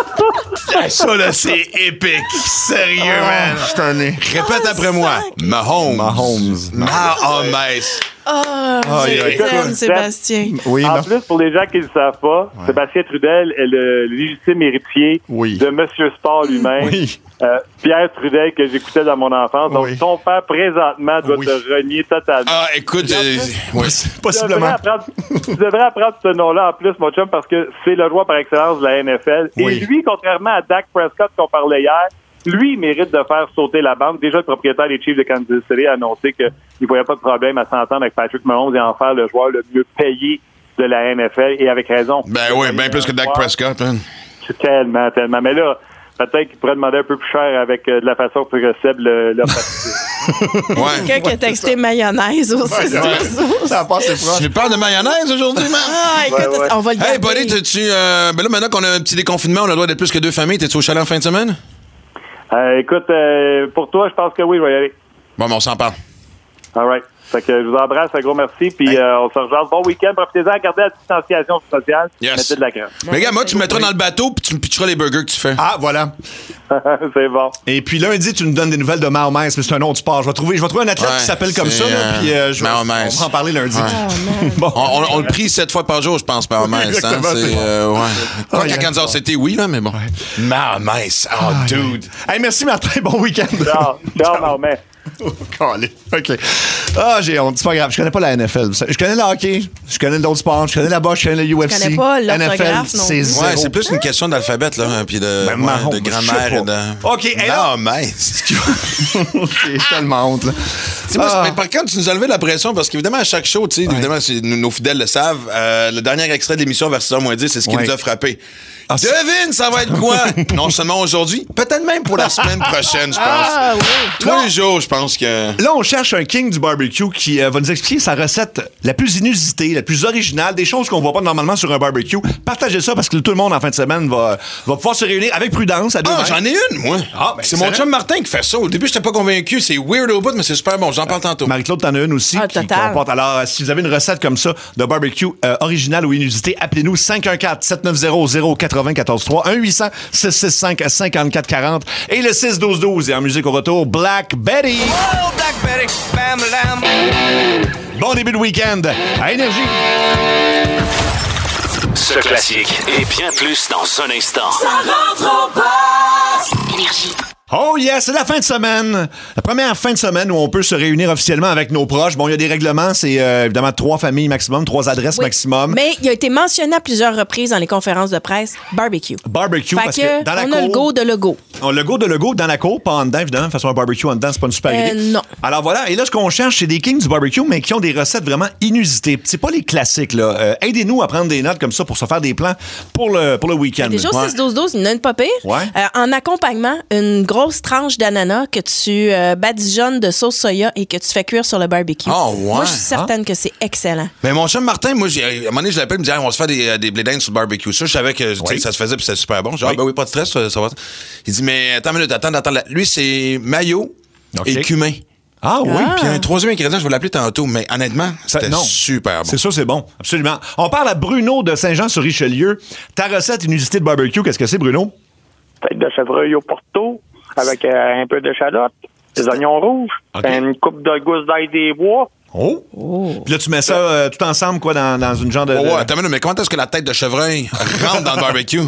Ça, là, c'est épique. Sérieux, man. Je t'en ai. Répète après moi. Mahomes. Mahomes. Je t'aime, Sébastien. Oui, En non. plus, pour les gens qui ne le savent pas, Sébastien Trudel est le légitime héritier de Monsieur Sport lui-même. Oui. Pierre Trudel, que j'écoutais dans mon enfance. Donc, Oui. ton père, présentement, doit te renier totalement. Ah, écoute, Ouais, possiblement. Tu devrais apprendre ce nom-là en plus, mon chum, parce que c'est le joueur par excellence de la NFL. Oui. Et lui, contrairement à Dak Prescott qu'on parlait hier, lui, il mérite de faire sauter la banque. Déjà, le propriétaire des Chiefs de Kansas City a annoncé qu'il ne voyait pas de problème à s'entendre avec Patrick Mahomes et en faire le joueur le mieux payé de la NFL, et avec raison. Ben oui, bien plus que Dak Prescott. Hein. Tellement, tellement. Mais là, peut-être qu'il pourrait demander un peu plus cher avec de la façon que Seb l'a pratiqué. Ouais. Quelqu'un qui a texté mayonnaise aussi. Ça a passé proche. Tu parles de mayonnaise aujourd'hui, man? Ah, écoute, on va le Hey, garder. buddy, ben là, maintenant qu'on a un petit déconfinement, on a le droit d'être plus que 2 familles. T'es-tu au chalet en fin de semaine? Écoute, pour toi, je pense que oui, je vais y aller. Bon, ben, on s'en parle. All right. Fait que je vous embrasse, un gros merci, puis on se rejoint. Bon week-end, profitez-en, gardez la distanciation sociale, Yes. mettez de la crème. Mais gars, moi, tu me mettras dans le bateau puis tu me pitcheras les burgers que tu fais. Ah, voilà. C'est bon. Et puis lundi, tu nous donnes des nouvelles de Mahomes, mais c'est un autre sport. Je vais trouver un athlète qui s'appelle comme ça, là, puis Mahomes. on va en parler lundi. Ouais. Bon. On le prie 7 fois par jour, je pense, Mahomes. Hein? Exactement, C'est, c'est ouais. Quoi Ouais, qu'à Kansas City, oui, là, mais bon. Mahomes. Oh, dude. Hey, merci, Martin. Bon week-end. Ciao, Mahomet. OK. Ah, j'ai honte. C'est pas grave. Je connais pas la NFL. Je connais le hockey. Je connais d'autres sports. Je connais la boxe. Je connais le UFC. Je connais pas l'orthographe NFL, non c'est plus. zéro. Ouais, c'est plus une question d'alphabet, là, puis de marron, de grammaire. je sais Et pas. de... OK, et là... Non, mais... J'ai tellement honte, là. Mais par contre, tu nous as levé la pression parce qu'évidemment, à chaque show, tu sais, évidemment, nos fidèles le savent, le dernier extrait de l'émission vers 6h-10, c'est ce qui nous a frappé. Devine, ça va être quoi? Non seulement aujourd'hui, peut-être même pour la semaine prochaine, je pense. Ah oui. Tous les jours, je pense que... Là, on cherche un king du barbecue qui va nous expliquer sa recette la plus inusitée, la plus originale, des choses qu'on voit pas normalement sur un barbecue. Partagez ça parce que tout le monde, en fin de semaine, va pouvoir se réunir avec prudence à deux mains. J'en ai une, moi. C'est mon chum Martin qui fait ça. Au début, j'étais pas convaincu. C'est weird au bout, mais c'est super bon. J'en parle tantôt. Marie-Claude, t'en as une aussi. Total. Comporte. Alors, si vous avez une recette comme ça de barbecue originale ou inusitée, appelez-nous 514-790-094-3, 1-800-665-5440 et le 6-12-12. Et en musique au retour, Black Betty. Oh, Black Betty, bam, lam. Bon début de week-end à Énergie. Ce classique et bien plus dans un instant. Ça rentre en passe. Énergie. Oh yes, c'est la fin de semaine. La première fin de semaine où on peut se réunir officiellement avec nos proches. Bon, il y a des règlements, c'est évidemment 3 familles maximum, 3 adresses Oui. maximum. Mais il a été mentionné à plusieurs reprises dans les conférences de presse, barbecue. Barbecue, Fait parce que dans la on cour... a le go de logo. On a le go de logo dans la cour, pas en dedans, évidemment. De toute façon, un barbecue en dedans, c'est pas une super idée. Non. Alors voilà, et là, ce qu'on cherche, c'est des kings du barbecue, mais qui ont des recettes vraiment inusitées. C'est pas les classiques, là. Aidez-nous à prendre des notes comme ça pour se faire des plans pour le week-end. Déjà, Ouais. 6-12-12, il y en a une pas pire. Ouais. En accompagnement, une grosse tranche d'ananas que tu badigeonnes de sauce soya et que tu fais cuire sur le barbecue. Oh, ouais. Moi, je suis certaine que c'est excellent. Mais mon chum Martin, moi, à un moment donné, je l'appelle, il me dit, on se fait des blé d'Inde sur le barbecue. Ça, je savais que tu sais, ça se faisait puis c'était super bon. Je dis, Oui. ben oui, pas de stress, ça va. Il dit, mais attends une minute, attends. Lui, c'est mayo OK. et cumin. Ah oui? Puis un troisième ingrédient, je vais l'appeler tantôt, mais honnêtement, c'était non. super bon. C'est ça, c'est bon. Absolument. On parle à Bruno de Saint-Jean-sur-Richelieu. Ta recette inusitée de barbecue, qu'est-ce que c'est, Bruno? Tête de chevreuil au porto avec un peu d'échalote, des oignons rouges, OK. une coupe de gousses d'ail des bois. Oh! Puis là, tu mets ça tout ensemble, quoi, dans une genre de... Oh, ouais, attends une minute, mais comment est-ce que la tête de chevreuil rentre dans le barbecue?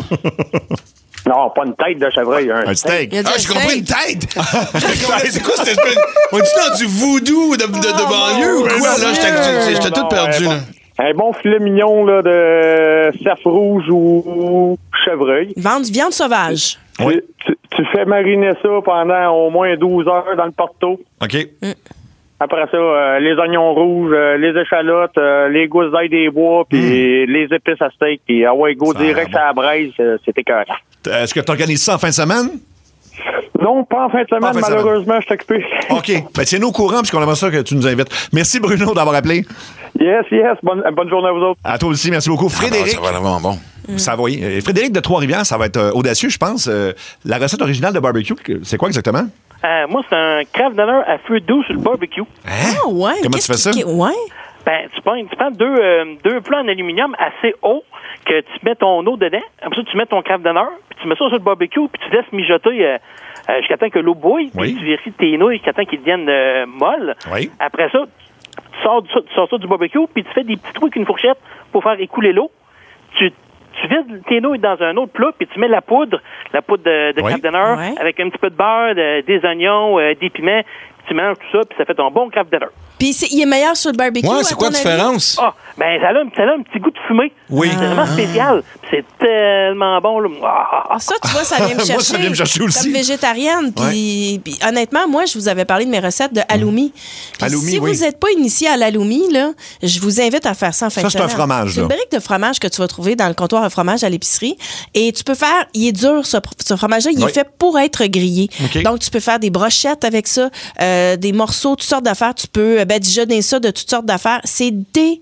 Non, pas une tête de chevreuil, Un steak. Il y a du J'ai compris une steak. tête! C'est quoi cette espèce... On est dans du voodoo de banlieue ou quoi? Là, j'étais tout perdu, là. Un bon filet mignon là, de cerf rouge ou chevreuil. Vendre du viande sauvage. Oui. Tu fais mariner ça pendant au moins 12 heures dans le porto. OK. Après ça, les oignons rouges, les échalotes, les gousses d'ail des bois, puis les épices à steak. Puis ah ouais, go Ça direct a à la braise, c'était écœurant. Est-ce que tu organises ça en fin de semaine? Non, pas en fin de semaine, Pas en fin de semaine. malheureusement, je suis occupé. OK. Ben, tiens-nous au courant, puisqu'on aimerait ça que tu nous invites. Merci, Bruno, d'avoir appelé. Yes. Bonne journée à vous autres. À toi aussi, merci beaucoup. Frédéric. Ah, ça va vraiment bon. Savoyer. Frédéric de Trois-Rivières, ça va être audacieux, je pense. La recette originale de barbecue, c'est quoi exactement? Moi, c'est un craft dinner à feu doux sur le barbecue. Ah ouais. Comment Qu'est-ce tu fais ça? Ouais. Ben, tu prends deux plats en aluminium assez hauts que tu mets ton eau dedans. Après ça, tu mets ton craft dinner, puis tu mets ça sur le barbecue, puis tu laisses mijoter jusqu'à temps que l'eau bouille, Oui. puis tu vérifies tes nouilles jusqu'à temps qu'ils deviennent molles. Oui. Après ça, tu sors ça du barbecue, puis tu fais des petits trous avec une fourchette pour faire écouler l'eau. Tu vides tes nouilles dans un autre plat, puis tu mets la poudre de Oui. craft dinner, Ouais. avec un petit peu de beurre, des oignons, des piments, puis tu mélanges tout ça, puis ça fait ton bon craft dinner. Puis il est meilleur sur le barbecue. Ouais, à c'est quoi ton la avis? différence? Ah, ben ça a un petit goût de fumée. Oui. C'est vraiment spécial. C'est tellement bon. Là. Ah, ça, tu vois, ça vient me chercher. Moi, ça vient me chercher aussi. Comme végétarienne. Puis honnêtement, moi, je vous avais parlé de mes recettes de halloumi. Puis Halloumi, si oui. vous n'êtes pas initié à l'halloumi, là, je vous invite à faire ça en fin Ça, de c'est un semaine. fromage, C'est une là. brique de fromage que tu vas trouver dans le comptoir à fromage à l'épicerie. Et tu peux faire, il est dur, ce fromage-là, il Oui. est fait pour être grillé. OK. Donc, tu peux faire des brochettes avec ça, des morceaux, toutes sortes d'affaires. Tu peux badigeonner ça de toutes sortes d'affaires. C'est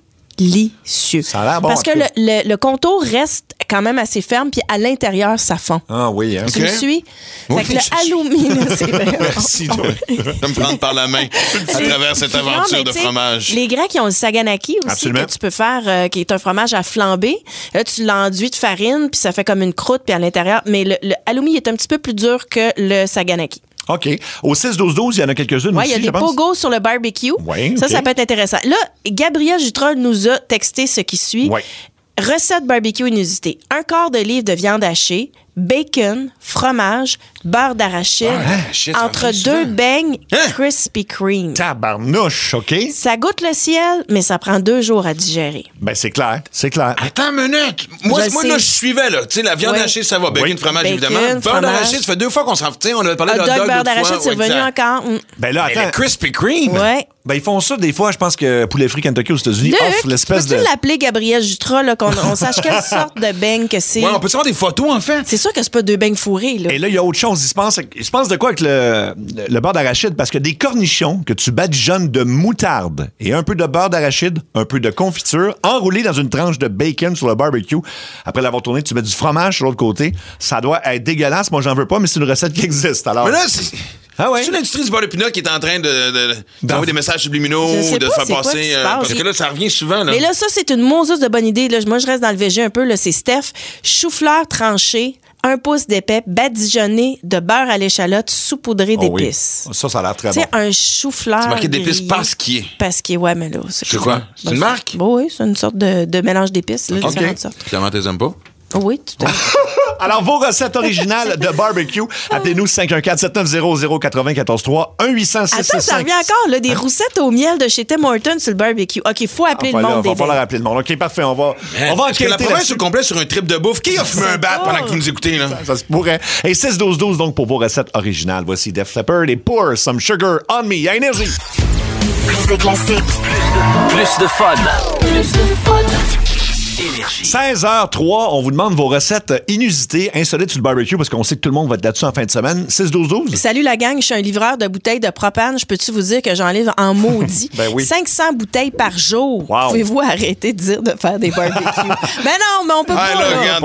délicieux. Ça a l'air bon, Parce que en tout cas. le contour reste quand même assez ferme, puis à l'intérieur, ça fond. Ah oui, hein? Tu me suis? Oui, Fait que je suis. le halloumi, là, c'est vraiment Merci bon. de me prendre par la main à travers cette Non, aventure mais de tu sais, fromage. Les Grecs, ils ont le saganaki aussi Absolument. que tu peux faire, qui est un fromage à flamber. Là, tu l'enduis de farine, puis ça fait comme une croûte, puis à l'intérieur. Mais le halloumi est un petit peu plus dur que le saganaki. OK. Au 6-12-12, il y en a quelques-unes Oui, aussi, il y a je des pense. pogos sur le barbecue. Ouais, ça, OK. ça peut être intéressant. Là, Gabriel Jutra nous a texté ce qui suit. Ouais. Recette barbecue inusitée. 1/4 de livre de viande hachée, bacon, fromage, beurre d'arachide, entre deux beignes Krispy Kreme. Tabarnouche, OK? Ça goûte le ciel, mais ça prend 2 jours à digérer. Ben, c'est clair, c'est clair. Attends une minute. Moi, là, je suivais, là. Tu sais, la viande hachée, ça va. Bacon, fromage, évidemment. Beurre d'arachide, ça fait 2 fois qu'on s'en... Tu sais, on a parlé de hot dog beurre d'arachide, c'est revenu encore. Ben là, attends. Le Krispy Kreme. Ouais. Ben, ils font ça des fois, je pense que Poulet Frit Kentucky aux États-Unis offre l'espèce de... Peux-tu l'appeler Gabriel Jutras, là, qu'on sache quelle sorte de beigne que c'est? Ouais, on peut avoir des photos, en fait. C'est sûr que c'est pas 2 beignes fourrés, là. Et là, il y a autre chose. Il se passe de quoi avec le beurre d'arachide? Parce que des cornichons que tu badigeonnes de moutarde et un peu de beurre d'arachide, un peu de confiture, enroulé dans une tranche de bacon sur le barbecue. Après l'avoir tourné, tu mets du fromage sur l'autre côté. Ça doit être dégueulasse. Moi, j'en veux pas, mais c'est une recette qui existe. Alors... Mais là, c'est... Ah ouais? C'est l'industrie du beurre de pinot qui est en train d'envoyer des messages subliminaux, de faire passer... parce que là, ça revient souvent. Là. Mais là, ça, c'est une mouseuse de bonne idée. Là. Moi, je reste dans le végé un peu. Là. C'est Steph. Chou-fleur tranché, 1 pouce d'épais, badigeonné de beurre à l'échalote, saupoudré d'épices. Oui. Ça a l'air très bon. Tu sais, un chou-fleur. C'est marqué d'épices pasquier. Pasquier, ouais, mais là... C'est quoi? C'est une marque? Oui, c'est une sorte de mélange d'épices. Là, différentes sortes. Clairement, t'es aimes pas? Oui, tout à fait. Alors, vos recettes originales de barbecue, appelez-nous 514-7900-943, 1-800-665. Attends, ça revient encore, là, des roussettes au miel de chez Tim Hortons sur le barbecue. OK, il faut appeler le monde des Il va falloir appeler le monde. OK, parfait, on va enquêter. La province au complet sur un trip de bouffe. Qui a fumé un bat pendant que vous nous écoutez, là? Ça se pourrait. Et 6-12-12, donc, pour vos recettes originales. Voici Def Leppard et Pour Some Sugar on Me. À Énergie. Plus de classiques. Plus de fun. Plus de fun. Énergie. 16h03, on vous demande vos recettes inusitées, insolites sur le barbecue, parce qu'on sait que tout le monde va être là-dessus en fin de semaine. 6-12-12. Salut la gang, je suis un livreur de bouteilles de propane. Je peux-tu vous dire que j'en livre en maudit? Ben oui. 500 bouteilles par jour. Wow. Pouvez-vous arrêter de dire de faire des barbecues? Ben non, mais on peut pas. Là, regarde,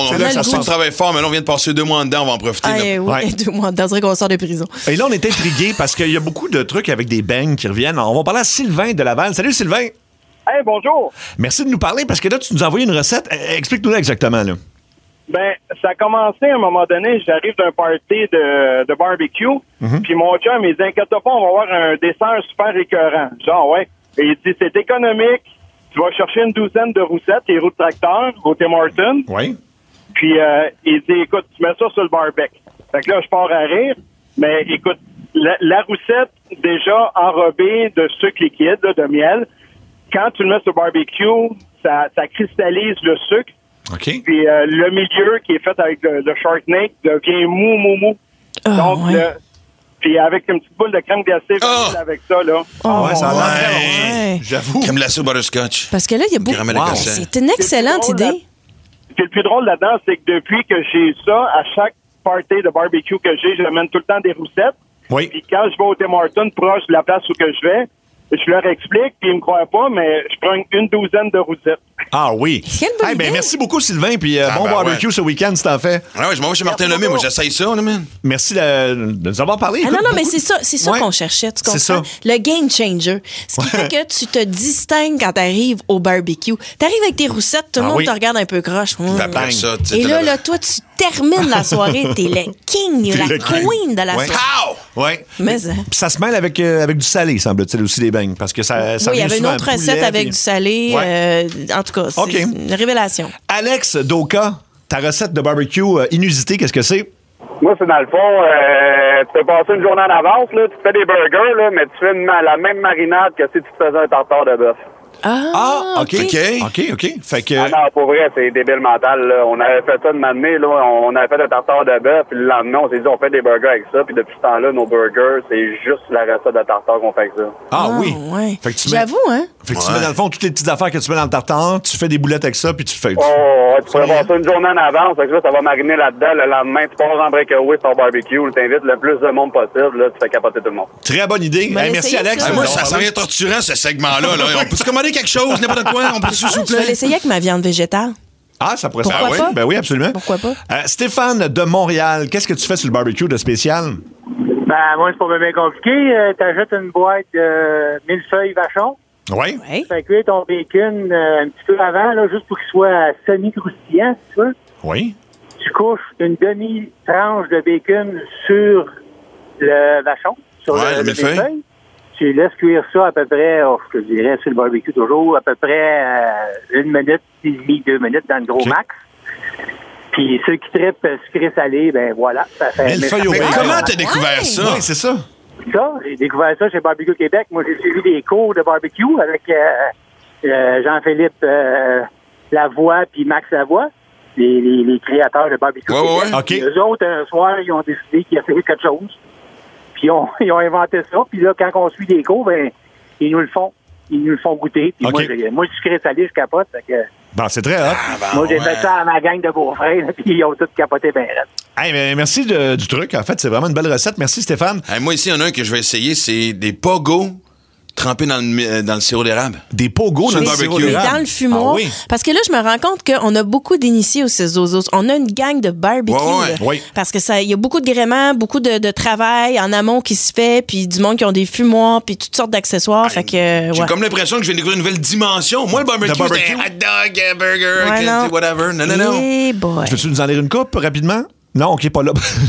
on travaille fort, mais là, on vient de passer 2 mois dedans, on va en profiter. Oui, Ouais. 2 mois dedans, on dirait qu'on sort de prison. Et là, on est intrigués parce qu'il y a beaucoup de trucs avec des beignes qui reviennent. On va parler à Sylvain de Laval. Salut, Sylvain. Hey, bonjour. Merci de nous parler parce que là, tu nous as envoyé une recette. Explique-nous exactement, là. Ben, ça a commencé à un moment donné, j'arrive d'un party de barbecue, puis mon chum, il dit, inquiète pas, on va avoir un dessert super écœurant. Genre, ouais. Et il dit, c'est économique, tu vas chercher une 12aine de roussettes, les roues de tracteur, au Tim Hortons. Oui. Puis, il dit, écoute, tu mets ça sur le barbecue. Fait que là, je pars à rire, mais écoute, la roussette, déjà enrobée de sucre liquide, là, de miel, quand tu le mets sur le barbecue, ça cristallise le sucre. OK. Puis le milieu qui est fait avec le shortening devient mou. Donc, puis avec une petite boule de crème glacée avec ça, là. Ouais, ça a l'air très bon. Ouais. J'avoue. Crème glacée au butterscotch. Parce que là, il y a beaucoup... Caramel écossais. C'est une excellente idée. Puis le plus drôle là-dedans, c'est que depuis que j'ai ça, à chaque party de barbecue que j'ai, j'amène tout le temps des roussettes. Oui. Puis quand je vais au Tim Hortons, proche de la place où que je vais, je leur explique, puis ils me croient pas, mais je prends une 12aine de roussettes. Ah oui. Quelle bonne idée. Merci beaucoup, Sylvain. Puis bon barbecue ce week-end, si t'en fais. Ah ouais, je m'en vais chez Martin Lemay. Moi, j'essaye ça, là, man. Merci de nous avoir parlé. Ah Écoute, non, mais beaucoup c'est ça Ouais. qu'on cherchait, tu comprends? C'est ça. Le game changer. Ce qui fait que tu te distingues quand t'arrives au barbecue. T'arrives avec tes roussettes, tout le monde te regarde un peu croche. Bang. Ça, Et là, toi, tu termines la soirée, t'es le king, T'es la le king. queen de la Ouais. soirée. Ouais. Mais Puis ça se mêle avec du salé, semble-t-il, aussi, les beignes. Parce que ça oui, il y revient avait une souvent autre à recette poulet, avec puis- du salé. Ouais. En tout cas, c'est OK. une révélation. Alex Doka, ta recette de barbecue inusitée, qu'est-ce que c'est? Moi, c'est dans le fond, tu peux passer une journée en avance, là, tu fais des burgers, là, mais tu fais la même marinade que si tu te faisais un tartare de bœuf. OK. Fait que... Ah non, pour vrai, c'est débile mental, là. On avait fait ça de m'amener, là, on avait fait un tartare de bœuf, puis le lendemain, on s'est dit, on fait des burgers avec ça, puis depuis ce temps-là, nos burgers, c'est juste la recette de tartare qu'on fait avec ça. Ah oui. Ouais. Fait que tu J'avoue, hein? Fait que tu mets dans le fond toutes les petites affaires que tu mets dans le tartare, tu fais des boulettes avec ça, puis tu fais... Oh, tu pourrais voir ça une journée en avance, fait que là, ça va mariner là-dedans, le lendemain, tu pars en breakaway sur ton barbecue, t'invites le plus de monde possible, là, tu fais capoter tout le monde. Très bonne idée. Ben, merci, essayez Alex. ça. Moi, ça vient torturant, ce segment-là. Là. On peut-tu commander quelque chose, n'importe quoi? On peut-tu, s'il vous Je vais plaît? l'essayer avec ma viande végétale. Ah, ça pourrait se Pourquoi faire. pas? Ben oui, absolument. Pourquoi pas? Stéphane de Montréal, qu'est-ce que tu fais sur le barbecue de spécial? Ben, moi, c'est pas bien compliqué. T'achètes une boîte de millefeuilles vachon. Oui. Oui. Fais cuire ton bacon un petit peu avant, là, juste pour qu'il soit semi-croustillant, si tu veux. Oui. Tu couches une demi-tranche de bacon sur le vachon, sur Ouais, le millefeuille. millefeuille. Tu laisses cuire ça à peu près, je te dirais, sur le barbecue toujours, à peu près 1 minute et demie, 2 minutes dans le gros max. Puis ceux qui trippent sucré-salé, ben voilà. Ça fait Mais comment t'as découvert ça? Oui, c'est ça. Ça, j'ai découvert ça chez Barbecue Québec. Moi, j'ai suivi des cours de barbecue avec Jean-Philippe Lavoie puis Max Lavoie, les créateurs de Barbecue Québec. Okay. Eux autres, un soir, ils ont décidé qu'ils essayaient quelque chose. Puis ils ont inventé ça. Puis là, quand on suit des cours, ben ils nous le font. Ils nous le font goûter. Puis moi, sucré-salé, je capote. Fait que, bon, c'est très hot. Moi, j'ai fait ça à ma gang de beaux-frères, puis ils ont tous capoté bien raide. Hey, mais merci du truc. En fait, c'est vraiment une belle recette. Merci, Stéphane. Hey, moi, ici, il y en a un que je vais essayer, c'est des pogos trempés dans le sirop d'érable. Des pogos dans le sirop d'érable? Dans le fumoir. Ah, oui. Parce que là, je me rends compte qu'on a beaucoup d'initiés au Cézozos. On a une gang de barbecue. Oui. Parce que il y a beaucoup de gréments, beaucoup de travail en amont qui se fait, puis du monde qui ont des fumoirs, puis toutes sortes d'accessoires. Fait que, J'ai comme l'impression que je viens de découvrir une nouvelle dimension. Moi, le barbecue, c'était un hot dog, burger, whatever. Non. Hey boy. Veux-tu nous en lire une coupe rapidement? Non, OK, pas là.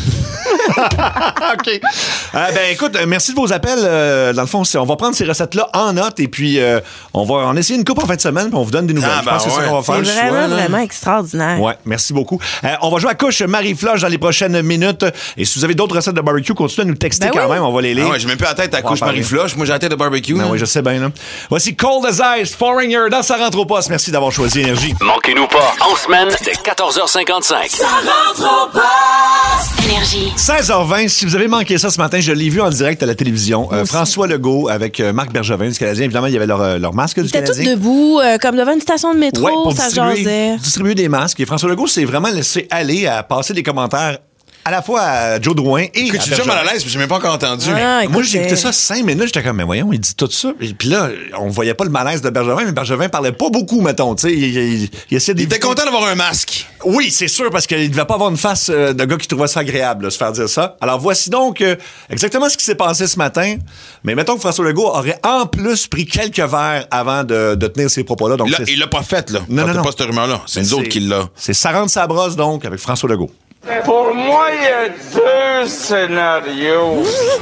OK. Ben écoute, merci de vos appels. Dans le fond, on va prendre ces recettes-là en note et puis on va en essayer une coupe en fin de semaine puis on vous donne des nouvelles. Je pense que c'est ça qu'on va faire. C'est vraiment extraordinaire. Ouais, merci beaucoup. On va jouer à couche Marie-Floche dans les prochaines minutes. Et si vous avez d'autres recettes de barbecue, continuez à nous texter quand même. On va les lire. J'ai même pas la tête à couche Marie-Floche. Moi, j'ai la tête de barbecue. Ben oui, je sais bien. Là. Voici Cold as Ice, Foreigner dans Sa rentre au poste. Merci d'avoir choisi Énergie. Manquez-nous pas en semaine dès 14h55. Ça rentre au poste. Énergie. 16h20, si vous avez manqué ça ce matin, je l'ai vu en direct à la télévision. François Legault avec Marc Bergevin du Canadien. Évidemment, il y avait leur masque du Canadien. Ils étaient tous debout, comme devant une station de métro, pour ça jasait. distribuer des masques. Et François Legault s'est vraiment laissé aller à passer des commentaires à la fois à Joe Drouin et écoute, à je suis déjà mal à l'aise, j'ai même pas encore entendu. Moi, j'ai écouté ça 5 minutes, j'étais comme, mais voyons, il dit tout ça. Et puis là, on voyait pas le malaise de Bergevin, mais Bergevin parlait pas beaucoup, mettons. Tu sais, il essayait Il était content d'avoir un masque. Oui, c'est sûr, parce qu'il devait pas avoir une face de gars qui trouvait ça agréable, là, se faire dire ça. Alors, voici donc exactement ce qui s'est passé ce matin. Mais mettons que François Legault aurait en plus pris quelques verres avant de tenir ces propos-là. Donc, là, il l'a pas fait, là. Non. pas cette rumeur-là. C'est nous autres qui l'a. C'est Ça rentre sa brosse, donc, avec François Legault. Pour moi, il y a 2 scénarios.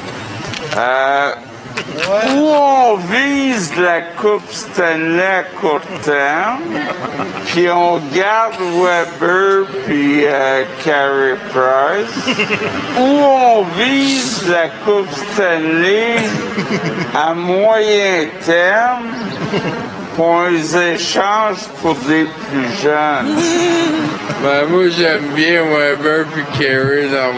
Où on vise la Coupe Stanley à court terme, puis on garde Weber puis Carey Price. Où on vise la Coupe Stanley à moyen terme, pour un échange pour des plus jeunes. Ben, moi, j'aime bien Weber puis Carey dans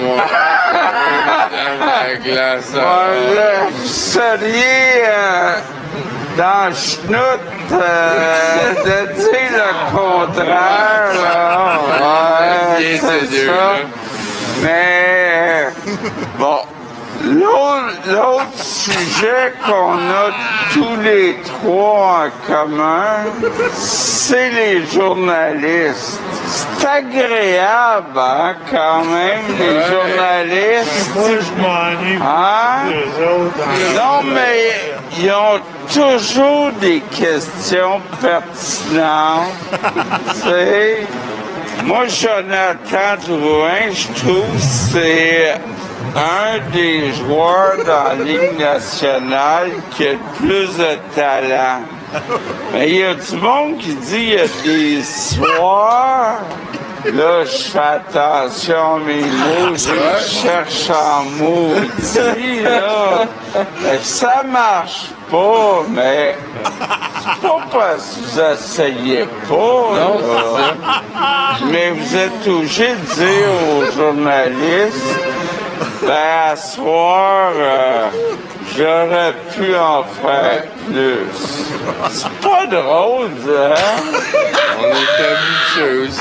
ma glace. Voilà, vous seriez dans le schnout de dire le contraire, là. Ouais, c'est ça. Mais, bon. L'autre sujet qu'on a tous les trois en commun, c'est les journalistes. C'est agréable, hein, quand même, les journalistes. Moi, je m'ennuie. Hein? Non, mais ils ont toujours des questions pertinentes. Tu sais, moi, Jonathan Drouin, je trouve que c'est un des joueurs dans la Ligue nationale qui a le plus de talent. Mais il y a du monde qui dit qu'il y a des soirs, là, je fais attention à mes mots, je cherche en maudit, là. Mais ça marche pas, mais c'est pas parce que vous essayez pas, non, là. Mais vous êtes obligé de dire aux journalistes, ben, à ce soir, j'aurais pu en faire plus. C'est pas drôle, hein? On est habitués aussi.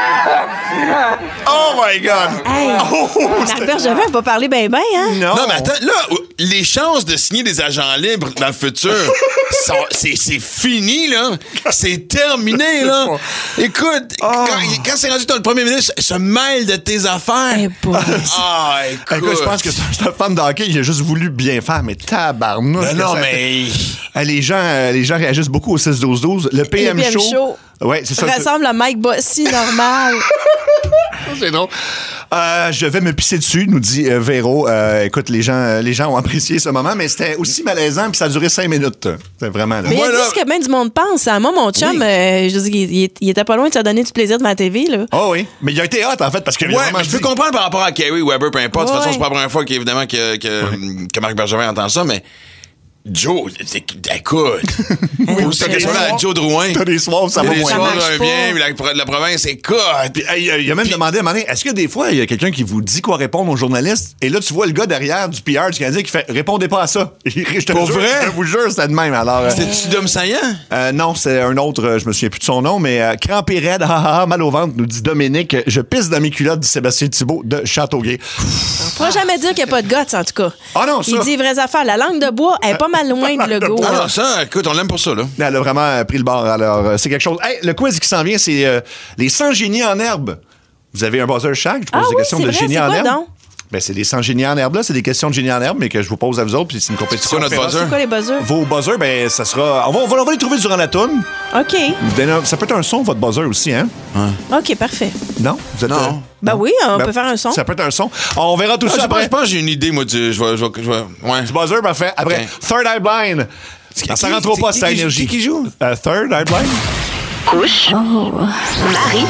Oh my God! Hey, Marc Bergevin n'a pas parlé bien, hein? Non, mais attends, là, les chances de signer des agents libres dans le futur, c'est fini, là. C'est terminé, là. Écoute, quand c'est rendu que le premier ministre se mêle de tes affaires. Écoute, je pense que c'est un fan de hockey, il a juste voulu bien faire, mais tabarnouche. Non, mais... Les gens réagissent beaucoup au 6-12-12. Le PM Show. Ouais, c'est ça. Ressemble à Mike Bossy, normal. C'est drôle. Je vais me pisser dessus, nous dit Véro. Écoute, les gens ont apprécié ce moment, mais c'était aussi malaisant, puis ça a duré 5 minutes. C'est vraiment... Là. Mais il y a ce que bien du monde pense. Moi, mon chum, je dis, il était pas loin de se donner du plaisir de ma TV. Là. Oh oui, mais il a été hot, en fait, parce que... Ouais, mais je peux comprendre par rapport à Kerry Weber, peu importe. De toute façon, c'est pas la première fois qu'évidemment que Marc Bergevin entend ça, mais... Joe, écoute. Ou cette question-là à Joe Drouin. T'as des soirs où ça va moins bien. Bien, la province, écoute. Puis, il a même demandé à un moment donné, est-ce que des fois, il y a quelqu'un qui vous dit quoi répondre aux journalistes? Et là, tu vois le gars derrière du PR du Canadien qui fait, répondez pas à ça. Pour vrai? Je vous jure, c'était de même. Alors, c'est-tu Dom Saillant? Non, c'est un autre, je me souviens plus de son nom, mais crampé raide, mal au ventre, nous dit Dominique. Je pisse dans mes culottes du Sébastien Thibault de Châteauguay. On pourra jamais dire qu'il n'y a pas de guts, en tout cas. Ah non, ça. Il dit vraies affaires. La langue de bois, elle est pas mal loin de Legault. Alors ça, écoute, on l'aime pour ça, là. Elle a vraiment pris le bord. Alors, c'est quelque chose. Hey, le quiz qui s'en vient, c'est les 100 génies en herbe. Vous avez un buzzer chaque. Je pose des questions de génie en herbe. Donc? Ben, c'est des 100 génies en herbe, là. C'est des questions de génie en herbe, mais que je vous pose à vous autres. Puis c'est une compétition. C'est quoi notre buzzer? C'est quoi les buzzers? Vos buzzers, ben, ça sera. On va les trouver durant la toune. OK. Ça peut être un son, votre buzzer aussi, hein? OK, parfait. Non? Vous êtes. Non. Ben oui, on peut faire un son. Ça peut être un son. On verra tout ça après. Je pense que j'ai une idée, moi. Je vais. Ouais. Du buzzer, parfait. Après, Okay. Third Eye Blind. Ça rentre trop pas, c'est énergie. Qui joue? Third Eye Blind. Couche. Marie.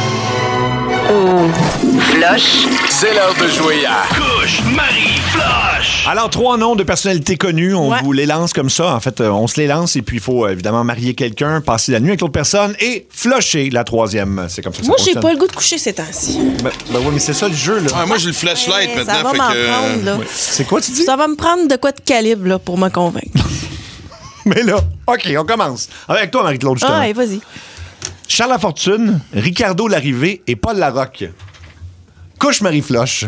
Ou flush. C'est l'heure de jouer à Couche, Marie, Flush. Alors, 3 noms de personnalités connues. On vous les lance comme ça. En fait, on se les lance et puis il faut évidemment marier quelqu'un, passer la nuit avec l'autre personne et flusher la 3e. C'est comme ça que moi, ça j'ai fonctionne. pas le goût de coucher ces temps-ci. Ben oui, mais c'est ça le jeu, là. Ouais, moi, j'ai le flashlight maintenant. Ça va m'en prendre, là. C'est quoi, tu dis? Ça va me prendre de quoi de calibre, là, pour me convaincre. Mais là, OK, on commence. Avec toi, Marie-Claude, justement. Ah, vas-y. Charles Lafortune, Ricardo Larrivée et Paul Larocque. Couche Marie-Floche.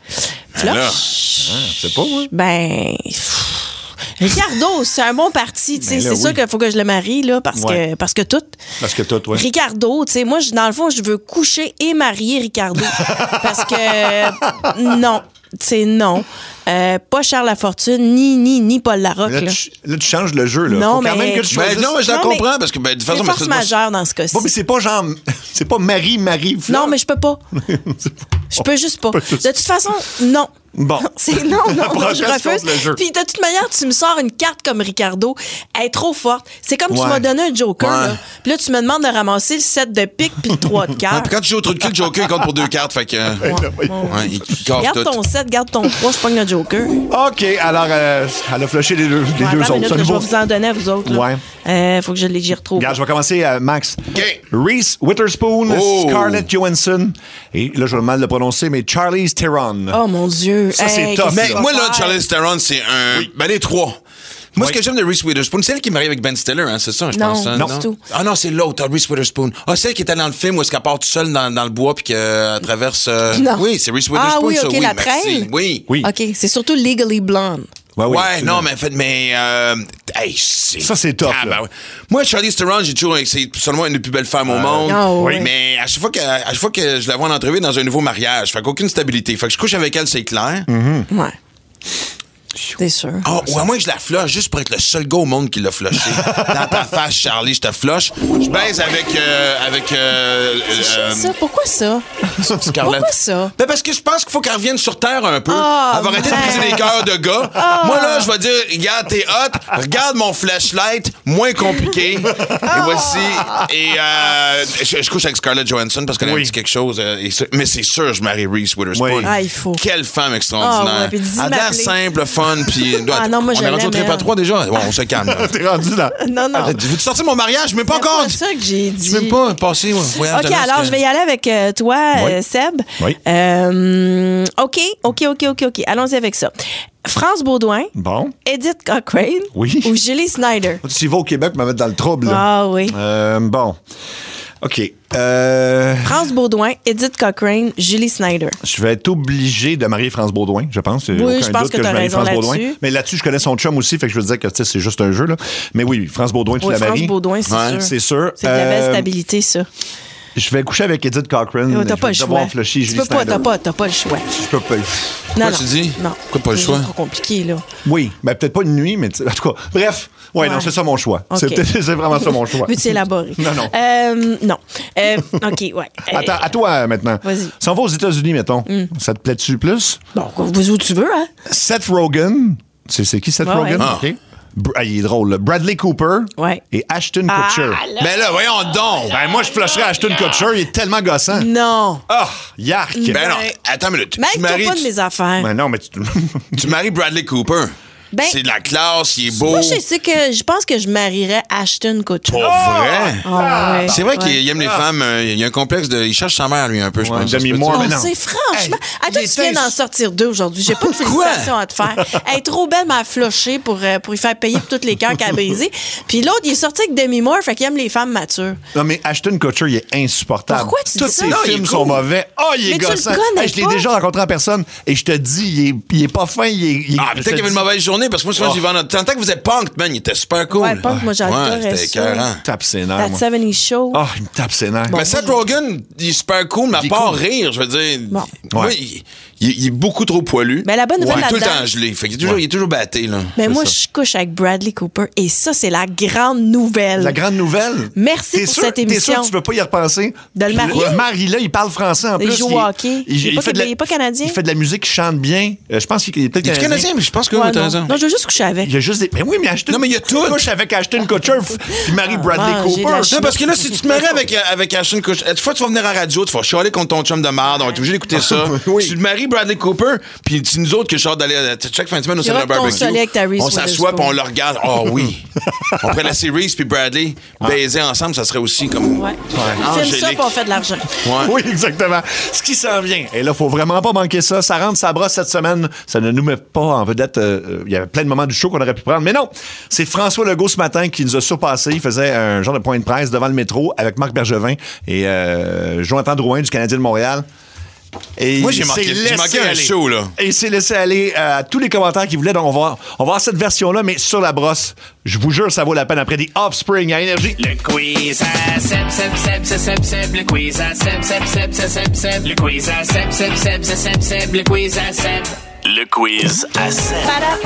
Flush? C'est pas, moi. Ben... Ricardo, c'est un bon parti. C'est sûr qu'il faut que je le marie, là, parce que tout. Parce que tout, oui. Ricardo, tu sais, moi, dans le fond, je veux coucher et marier Ricardo. Parce que non. C'est non. Pas Charles Lafortune, ni Paul Larocque. Là, tu changes le jeu, là. Non, faut quand même que tu choisisses. Non, mais je la comprends, parce que, de toute façon... C'est force majeure dans ce cas-ci. Bon, mais c'est pas genre... C'est pas Marie Fleur. Non, mais je peux pas. Je peux juste pas. De toute façon, non. Bon. C'est non, je refuse. Puis de toute manière, tu me sors une carte comme Ricardo, elle est trop forte. C'est comme tu m'as donné un joker, là. Puis là, tu me demandes de ramasser le 7 de pique puis le 3 de cœur. Puis quand tu joues au trou de cul, le joker, il compte pour 2 cartes, fait que... il casse garde tout. ton 7, garde ton 3, je pogne le joker. OK, alors, elle a flushé les deux autres. Je vais vous en donner à vous autres. Là. Ouais. Faut que j'y retrouve. Regarde, je vais commencer, Max. OK. Reese Witherspoon, Scarlett Johansson, et là, je vais mal le prononcer, mais Charlize Theron. Oh, mon Dieu. Ça, c'est tough. Mais moi, là, Charlize Theron, c'est un... Ben, les 3. Moi, ce que j'aime de Reese Witherspoon, c'est elle qui est mariée avec Ben Stiller, hein, c'est ça, je pense. Hein? Non, du tout. Ah non, c'est l'autre, Reese Witherspoon. Ah, c'est elle qui était dans le film où est-ce qu'elle part toute seule dans le bois puis qu'elle traverse... Non. Oui, c'est Reese Witherspoon, ah, oui, ça, OK, la traîne? Oui. OK, c'est surtout Legally Blonde. Ouais, non, mais en fait, hey, ça, c'est top. Moi, Charlize Theron, j'ai toujours... C'est seulement une des plus belles femmes au monde. Oui. Mais à chaque fois que je la vois en entrevue dans un nouveau mariage, fait qu'aucune stabilité. Fait que je couche avec elle, c'est clair. Ouais. C'est sûr. Ah, ou à moins que je la flush, juste pour être le seul gars au monde qui l'a flushé. Dans ta face, Charlie, je te flush. Je baise avec ça, pourquoi ça? Scarlett. Pourquoi ça? Ben parce que je pense qu'il faut qu'elle revienne sur Terre un peu. Elle va arrêter de briser les cœurs de gars. Moi, là, je vais dire, regarde, t'es hot. Regarde mon flashlight, moins compliqué. Et voici. Et je couche avec Scarlett Johansson parce qu'elle a dit quelque chose. Mais c'est sûr, je marie Reese Witherspoon. Ah, il faut. Quelle femme extraordinaire. Elle a l'air simple, fun, puis... non, moi, on est rendu au trip à 3 déjà. Bon, on se calme. T'es rendu là. Non. Veux-tu sortir mon mariage? Mais pas encore. C'est ça que j'ai dit. Tu veux pas passer voyage de OK, alors je vais y aller avec toi, Seb. Oui. OK. Allons-y avec ça. France Baudouin. Bon. Edith Cochrane. Oui. Ou Julie Snyder. Tu y vas au Québec, me mettre dans le trouble. Ah oui. Bon. OK. France Baudouin, Edith Cochrane, Julie Snyder. Je vais être obligé de marier France Baudouin, je pense. Oui, je pense que tu as raison là-dessus. Mais là-dessus, je connais son chum aussi, fait que je veux dire que c'est juste un jeu. Là. Mais oui, France Baudouin, tu la maries. France Baudouin, c'est sûr. C'est sûr. C'est de la belle stabilité, ça. Je vais coucher avec Edith Cochrane. T'as pas le choix. T'as pas le choix. Je peux pas. Quoi tu dis? Non. Pourquoi pas le choix? C'est trop compliqué, là. Oui, ben peut-être pas une nuit, mais en tout cas, bref. Ouais, non, c'est ça mon choix. Okay. C'est vraiment ça mon choix. Veux-tu élaborer? Non. Non. OK, ouais. Attends, à toi maintenant. Vas-y. Si on va aux États-Unis, mettons, ça te plaît-tu plus? Bon, vas-y où tu veux, hein? Seth Rogen. C'est qui Seth Rogen? Ouais. OK. Il est drôle, là. Bradley Cooper et Ashton Kutcher. Mais là, voyons donc. Ben, moi, je flusherais Ashton Kutcher. Il est tellement gossant. Non. Ah, yark. Ben non, attends une minute. Tu maries pas de mes affaires. Ben non, mais tu maries Bradley Cooper. Ben, c'est de la classe, il est beau. Moi, je pense que je marierais Ashton Kutcher. Pour vrai? Ouais. C'est vrai qu'il aime les femmes. Il y a un complexe de... Il cherche sa mère, lui, un peu, je pense. Demi-mois, mais non. C'est franchement... Toi, tu viens d'en sortir 2 aujourd'hui. J'ai pas de félicitations à te faire. Elle est trop belle, m'a flushé pour y faire payer pour tous les cœurs qu'elle a brisés. Puis l'autre, il est sorti avec Demi-Moore, fait qu'il aime les femmes matures. Non, mais Ashton Kutcher, il est insupportable. Pourquoi tu dis ça? Tous ses films sont mauvais. Il est gossant. Je l'ai déjà rencontré en personne et je te dis, il est pas fin. Peut-être qu'il avait une mauvaise journée parce que moi, j'y vais en tant que vous êtes Punk, man, il était super cool. Ouais, Punk, moi, j'adorais ça. C'était écœurant. Il me tape ses nerfs. That 70's Show. Il me tape ses nerfs. Mais Seth Rogen, il est super cool, mais à part rire, je veux dire. Moi, il est beaucoup trop poilu. Mais la bonne nouvelle tout le là-dedans. temps gelé. Fait qu'il est toujours batté, là. Mais moi, je couche avec Bradley Cooper et ça, c'est la grande nouvelle. La grande nouvelle? Merci pour cette émission. T'es sûr que tu veux pas y repenser? De le marier? Le mari, là, il parle français en plus. Il joue au hockey. Il est pas canadien? Il fait de la musique, il chante bien. Je pense qu'il est peut-être canadien. canadien, mais je pense que t'as raison. Non, je veux juste coucher avec. Il y a juste des... Mais oui, mais Ashton... Non, mais il y a tout. Couche avec Ashton Kutcher puis marie Bradley Cooper. Non, parce que là, si tu te maries avec Ashton Kutcher, une fois tu vas venir à la radio, tu vas chialer contre ton chum de merde, on va être obligé d'écouter ça. Tu te maries Bradley Cooper, puis c'est nous autres que je hâte d'aller chaque fin de semaine au salon barbecue. On s'assoit puis on le regarde. Oui. On pourrait laisser Reese puis Bradley baiser ensemble, ça serait aussi comme. Ouais. Filme ça puis on fait de l'argent. Oui, exactement. Ce qui s'en vient. Et là, faut vraiment pas manquer ça. Ça rentre sa brosse cette semaine. Ça ne nous met pas en vedette. Il y avait plein de moments du show qu'on aurait pu prendre. Mais non, c'est François Legault ce matin qui nous a surpassé. Il faisait un genre de point de presse devant le métro avec Marc Bergevin et Jonathan Drouin du Canadien de Montréal. Et moi, j'ai manqué un show, là. Et il s'est laissé aller à tous les commentaires qu'il voulait. Donc, on va voir cette version-là, mais sur la brosse. Je vous jure, ça vaut la peine après des Offspring à Énergie. Le quiz à Seb. Le quiz à Seb. Le quiz à Seb. Le quiz à Seb. Le quiz à Seb.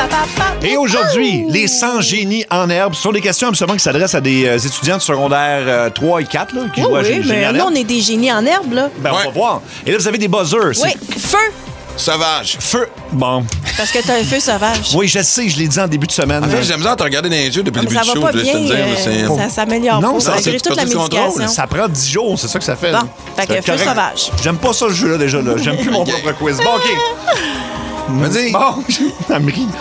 Et aujourd'hui, les 100 génies en herbe sont des questions absolument qui s'adressent à des étudiants de secondaire 3 et 4 là, qui jouent à génie en herbe. Nous, on est des génies en herbe, là. Ben, on va voir. Et là, vous avez des buzzers. Oui, feu. Sauvage. Feu. Bon. Parce que t'as un feu sauvage. Oui, je sais, je l'ai dit en début de semaine. En fait, j'aime ça te regarder dans les yeux depuis le début du show. Ça va pas bien, ça s'améliore pas. Ça malgré toute la médication. Ça prend 10 jours, c'est ça que ça fait. Bon, fait que feu sauvage. J'aime pas ça, le jeu-là, déjà. Là. J'aime plus mon propre quiz. Bon, OK. Vas-y. Bon, ça me rit.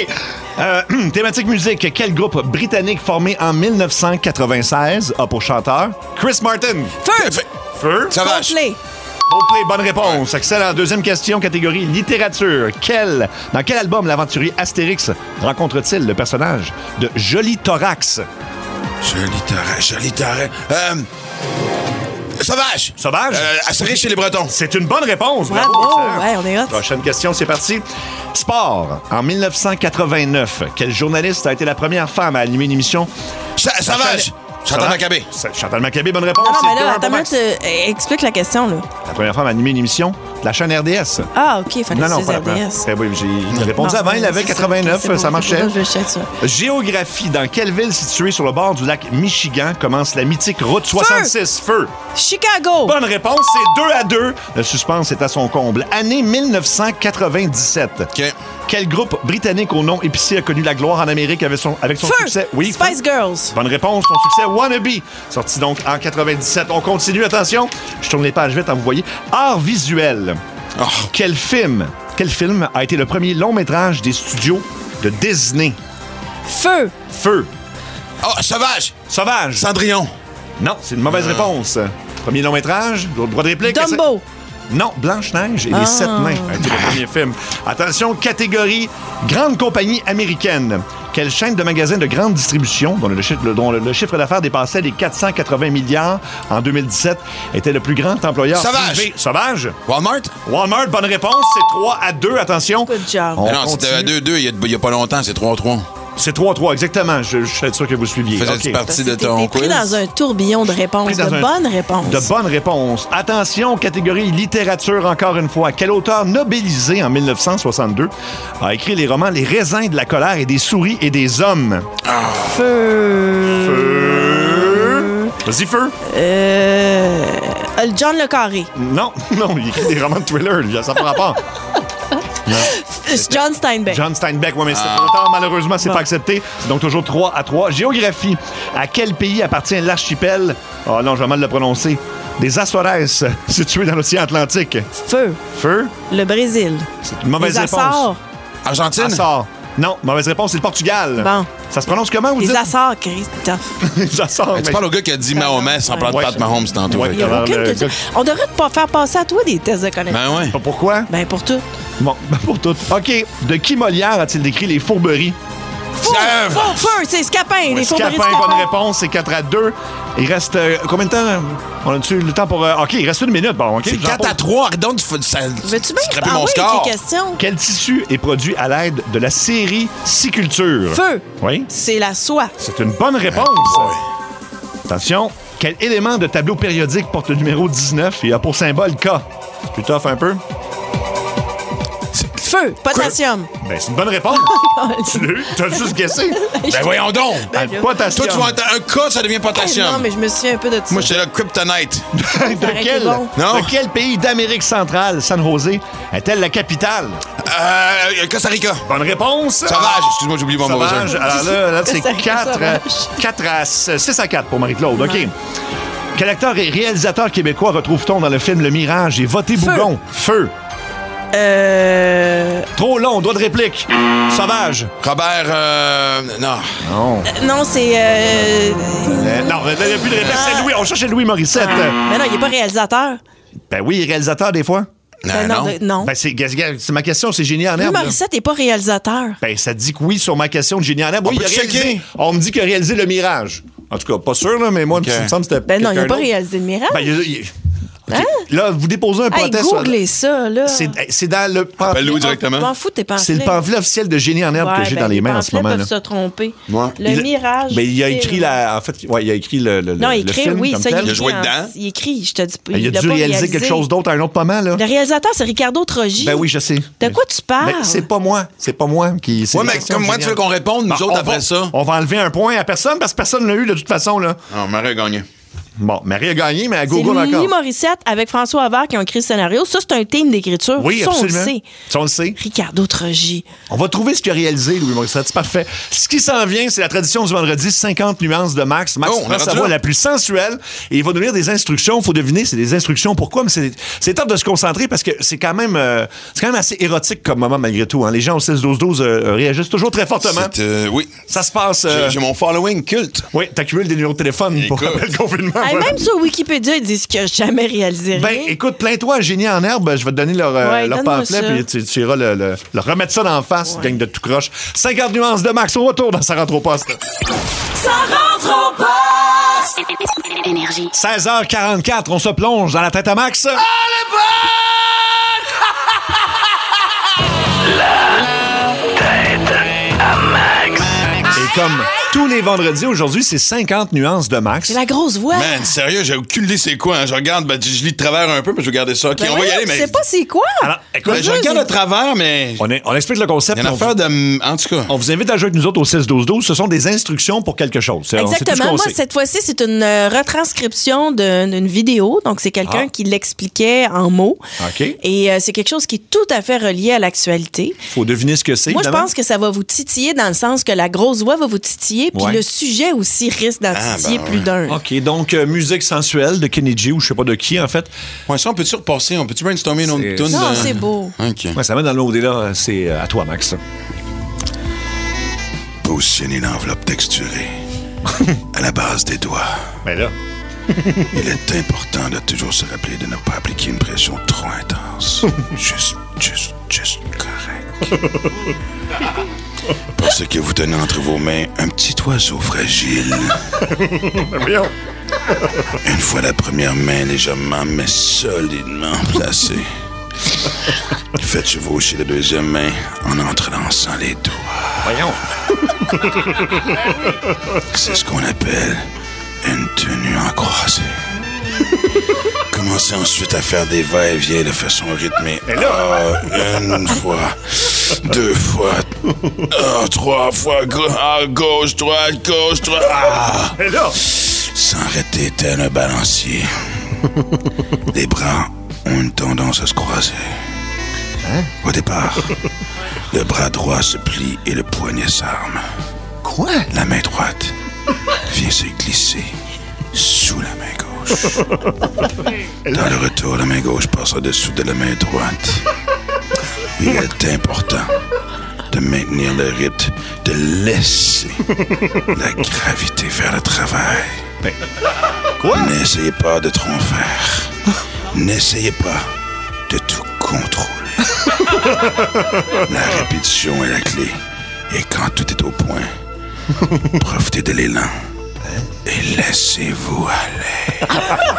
OK. Thématique musique. Quel groupe britannique formé en 1996 a pour chanteur Chris Martin? Feu. Sauvage. Coldplay, bonne réponse. Excellent. Deuxième question, catégorie littérature. Dans quel album l'aventurier Astérix rencontre-t-il le personnage de Joli Thorax? Joli Thorax. Sauvage. Astérix chez les Bretons. C'est une bonne réponse. Bravo. Ouais, on est hot. Prochaine question, c'est parti. Sport. En 1989, quelle journaliste a été la première femme à animer une émission? Sauvage. Chantal Maccabé. Chantal Maccabé, bonne réponse. Non, mais là, attends, explique la question, là. La première femme à animer une émission de la chaîne RDS. Ah, OK, il fallait que c'est RDS. Oui, j'ai répondu avant, il avait 89, ça marchait. Ça. Géographie. Dans quelle ville située sur le bord du lac Michigan commence la mythique route 66? Feu. Chicago. Bonne réponse, c'est 2-2. Le suspense est à son comble. Année 1997. OK. Quel groupe britannique au nom épicé a connu la gloire en Amérique avec son succès? Oui, Spice Girls. Bonne réponse, son succès Wannabe. Sorti donc en 97. On continue, attention. Je tourne les pages vite, vous voyez. Art visuel. Oh. Quel film a été le premier long métrage des studios de Disney? Feu. Oh, Sauvage. Cendrillon. Non, c'est une mauvaise réponse. Premier long métrage, droit de réplique. Dumbo. Non, Blanche-Neige et les 7 nains a été le premier film. Attention, catégorie grande compagnie américaine. Quelle chaîne de magasins de grande distribution, dont le chiffre d'affaires dépassait les 480 milliards en 2017, était le plus grand employeur privé? Sauvage. Walmart, bonne réponse. C'est 3-2, attention. Good job. Non, c'était 2-2 il y a pas longtemps, c'est 3-3. C'est 3-3, exactement. Je suis sûr que vous suiviez. Faisais-tu partie de ton T'es pris quiz? dans un tourbillon de réponses, de bonnes réponses. De bonnes réponses. Attention, catégorie littérature, encore une fois. Quel auteur nobelisé en 1962 a écrit les romans Les raisins de la colère et des souris et des hommes? Feu. Vas-y, Feu. John Le Carré. Non, il écrit des romans de thriller, lui. Ça n'a pas rapport. John Steinbeck. John Steinbeck, oui, mais c'est trop tard. Malheureusement, c'est pas accepté. C'est donc toujours 3-3. Géographie. À quel pays appartient l'archipel? Oh non, je vais mal le prononcer. Des Açores, situé dans l'océan Atlantique. Feu. Le Brésil. C'est une mauvaise Les réponse. Açores. Argentine? Açores. Non, mauvaise réponse, c'est le Portugal. Bon. Ça se prononce comment, vous dites? Les Açores, Christophe. Les Açores. Tu parles au gars qui a dit Mahomet sans parler de Pat Mahomes tantôt. Ouais, Il y a aucune culture. On devrait pas faire passer à toi des tests de connaissance. Ben ouais. Pourquoi? Ben pour tout. Bon, pour tout. OK. De qui Molière a-t-il décrit les fourberies? Feu, c'est Scapin. Les fourberies Scapin, Scapin. bonne réponse, c'est 4-2. Il reste combien de temps? On a-tu le temps pour... OK, il reste 1 minute. Bon, OK. C'est 4-3. Donc, ça Veux-tu bien scraper mon oui, score. tes questions? Quel tissu est produit à l'aide de la sériculture? Feu. Oui. C'est la soie. C'est une bonne réponse. Attention. Quel élément de tableau périodique porte le numéro 19 et a pour symbole K? C'est plus tough un peu. Feu. Potassium. Ben, c'est une bonne réponse. Tu l'as eu? T'as juste guessé. Ben voyons donc. Potassium. Toi, tu vois, un K, ça devient potassium. Non, mais je me souviens un peu de ça. Moi, j'étais là, kryptonite. De quel pays d'Amérique centrale, San José, est-elle la capitale? Costa Rica. Bonne réponse. Sauvage. Excuse-moi, j'ai oublié mon mauvais. Sauvage. Alors là c'est Costa Rica 6-4 pour Marie-Claude. OK. Quel acteur et réalisateur québécois retrouve-t-on dans le film Le Mirage et Voté Bougon? Feu. Trop long, droit de réplique. Sauvage. Robert, non. Non, c'est... Non, il n'y a plus de réplique. C'est Louis. On cherchait Louis Morissette. Mais non, il n'est pas réalisateur. Ben oui, il est réalisateur des fois. Non. Ben c'est ma question, c'est Génie en herbe. Louis Morissette n'est pas réalisateur. Ben ça dit que oui sur ma question de Génie en herbe. Oui, On peut il a réalisé. checker. On me dit qu'il a réalisé Le Mirage. En tout cas, pas sûr, là, mais moi, ça me semble que c'était Ben non, il n'a quelqu'un pas d'autre. réalisé le miracle. Ben, OK. Là, vous déposez un protest. Googlez ça, là. C'est dans le pamphlet. Appelle-Louis directement. M'en fous de tes pamphlets. C'est le pamphlet officiel de Génie en herbe que j'ai dans les mains en ce moment. Les Là. pamphlets peuvent se tromper. Ouais. Le Mirage. Ben, il a écrit en fait, ouais, il a écrit le Non, il le écrit, film oui, comme ça, tel. il a joué dedans. Il écrit, je te dis pas. Ben, il a dû pas réaliser quelque chose d'autre à un autre moment, là. Le réalisateur, c'est Ricardo Trogi. Ben oui, je sais. De quoi tu parles? Ben, c'est pas moi. C'est pas moi qui... Ouais, mais comme moi, tu veux qu'on réponde, nous autres, après ça? On va enlever un point à personne parce que personne ne l'a eu de toute façon, là. Non, Marie a gagné. Bon, Marie a gagné, mais à C'est Google encore. Louis Morissette avec François Havard qui ont écrit le scénario. Ça, c'est un team d'écriture. Oui, ça, absolument. on le sait. Ça, on le sait. Ricardo Trogi. On va trouver ce qu'il a réalisé, Louis Morissette. C'est parfait. Ce qui s'en vient, c'est la tradition du vendredi, 50 nuances de Max. Max Oh, on prend est sa rendu voix là. la plus sensuelle et il va nous lire des instructions. Il faut deviner, c'est des instructions. Pourquoi? Mais c'est temps de se concentrer parce que c'est quand même assez érotique comme moment malgré tout. Hein. Les gens au 6-12-12 réagissent toujours très fortement. Oui. Ça se passe... J'ai mon following culte. Oui, t'accumules des numéros de téléphone pour Écoute. le confinement. Hey, voilà. même sur Wikipédia, ils disent qu'il n'a jamais réalisé rien. Ben, écoute, plains-toi à Génie en herbe. Je vais te donner leur donne-moi pamphlet, ça. puis tu iras leur remettre ça d'en face, gang de tout croche. 50 nuances de Max au retour dans Ça rentre au poste. Ça rentre au poste. Énergie. 16h44, on se plonge dans la tête à Max. Et comme tous les vendredis, aujourd'hui, c'est 50 nuances de Max. C'est la grosse voix. Man, sérieux, j'ai aucune idée c'est quoi. Hein. Je regarde, je lis de travers un peu, mais je vais garder ça. OK, Ben on va y voyons, aller, tu mais... sais pas c'est quoi? Alors, écoute, Ben, je regarde de travers, mais... on explique le concept. Il y a une affaire de... En tout cas... On vous invite à jouer avec nous autres au 6-12-12. Ce sont des instructions pour quelque chose. C'est tout ce Exactement. qu'on Moi, sait. cette fois-ci, c'est une retranscription d'une vidéo. Donc, c'est quelqu'un qui l'expliquait en mots. OK. Et c'est quelque chose qui est tout à fait relié à l'actualité. Faut deviner ce que c'est. Moi, je évidemment. pense que ça va vous titiller dans le sens que la grosse voix va vous titiller, puis Ouais. le sujet aussi risque d'en titiller plus d'un. OK, donc musique sensuelle de Kenny G ou je sais pas de qui, en fait. Ouais, ça, on peut-tu repasser? On peut-tu brainstormer une autre C'est- tune? Non, c'est beau. OK. Ouais, ça met dans le au-delà. C'est à toi, Max. Positionner l'enveloppe texturée à la base des doigts. Ben là. Il est important de toujours se rappeler de ne pas appliquer une pression trop intense. Juste correct. Parce que vous tenez entre vos mains un petit oiseau fragile. Une fois la première main légèrement mais solidement placée, Faites chevaucher la deuxième main en entrelaçant les doigts. Voyons. C'est ce qu'on appelle une tenue en croisée. Commencez ensuite à faire des va-et-vient de façon rythmée. Une fois, 2 fois, 3 fois, gauche, droite, gauche, droite. Sans arrêter tel un balancier. Les bras ont une tendance à se croiser. Au départ, le bras droit se plie et le poignet s'arme. Quoi? La main droite vient se glisser sous la main gauche. Dans le retour, la main gauche passe au-dessous de la main droite. Il est important de maintenir le rythme, de laisser la gravité faire le travail. Quoi? N'essayez pas de trop en faire. N'essayez pas de tout contrôler. La répétition est la clé. Et quand tout est au point, profitez de l'élan et laissez-vous aller.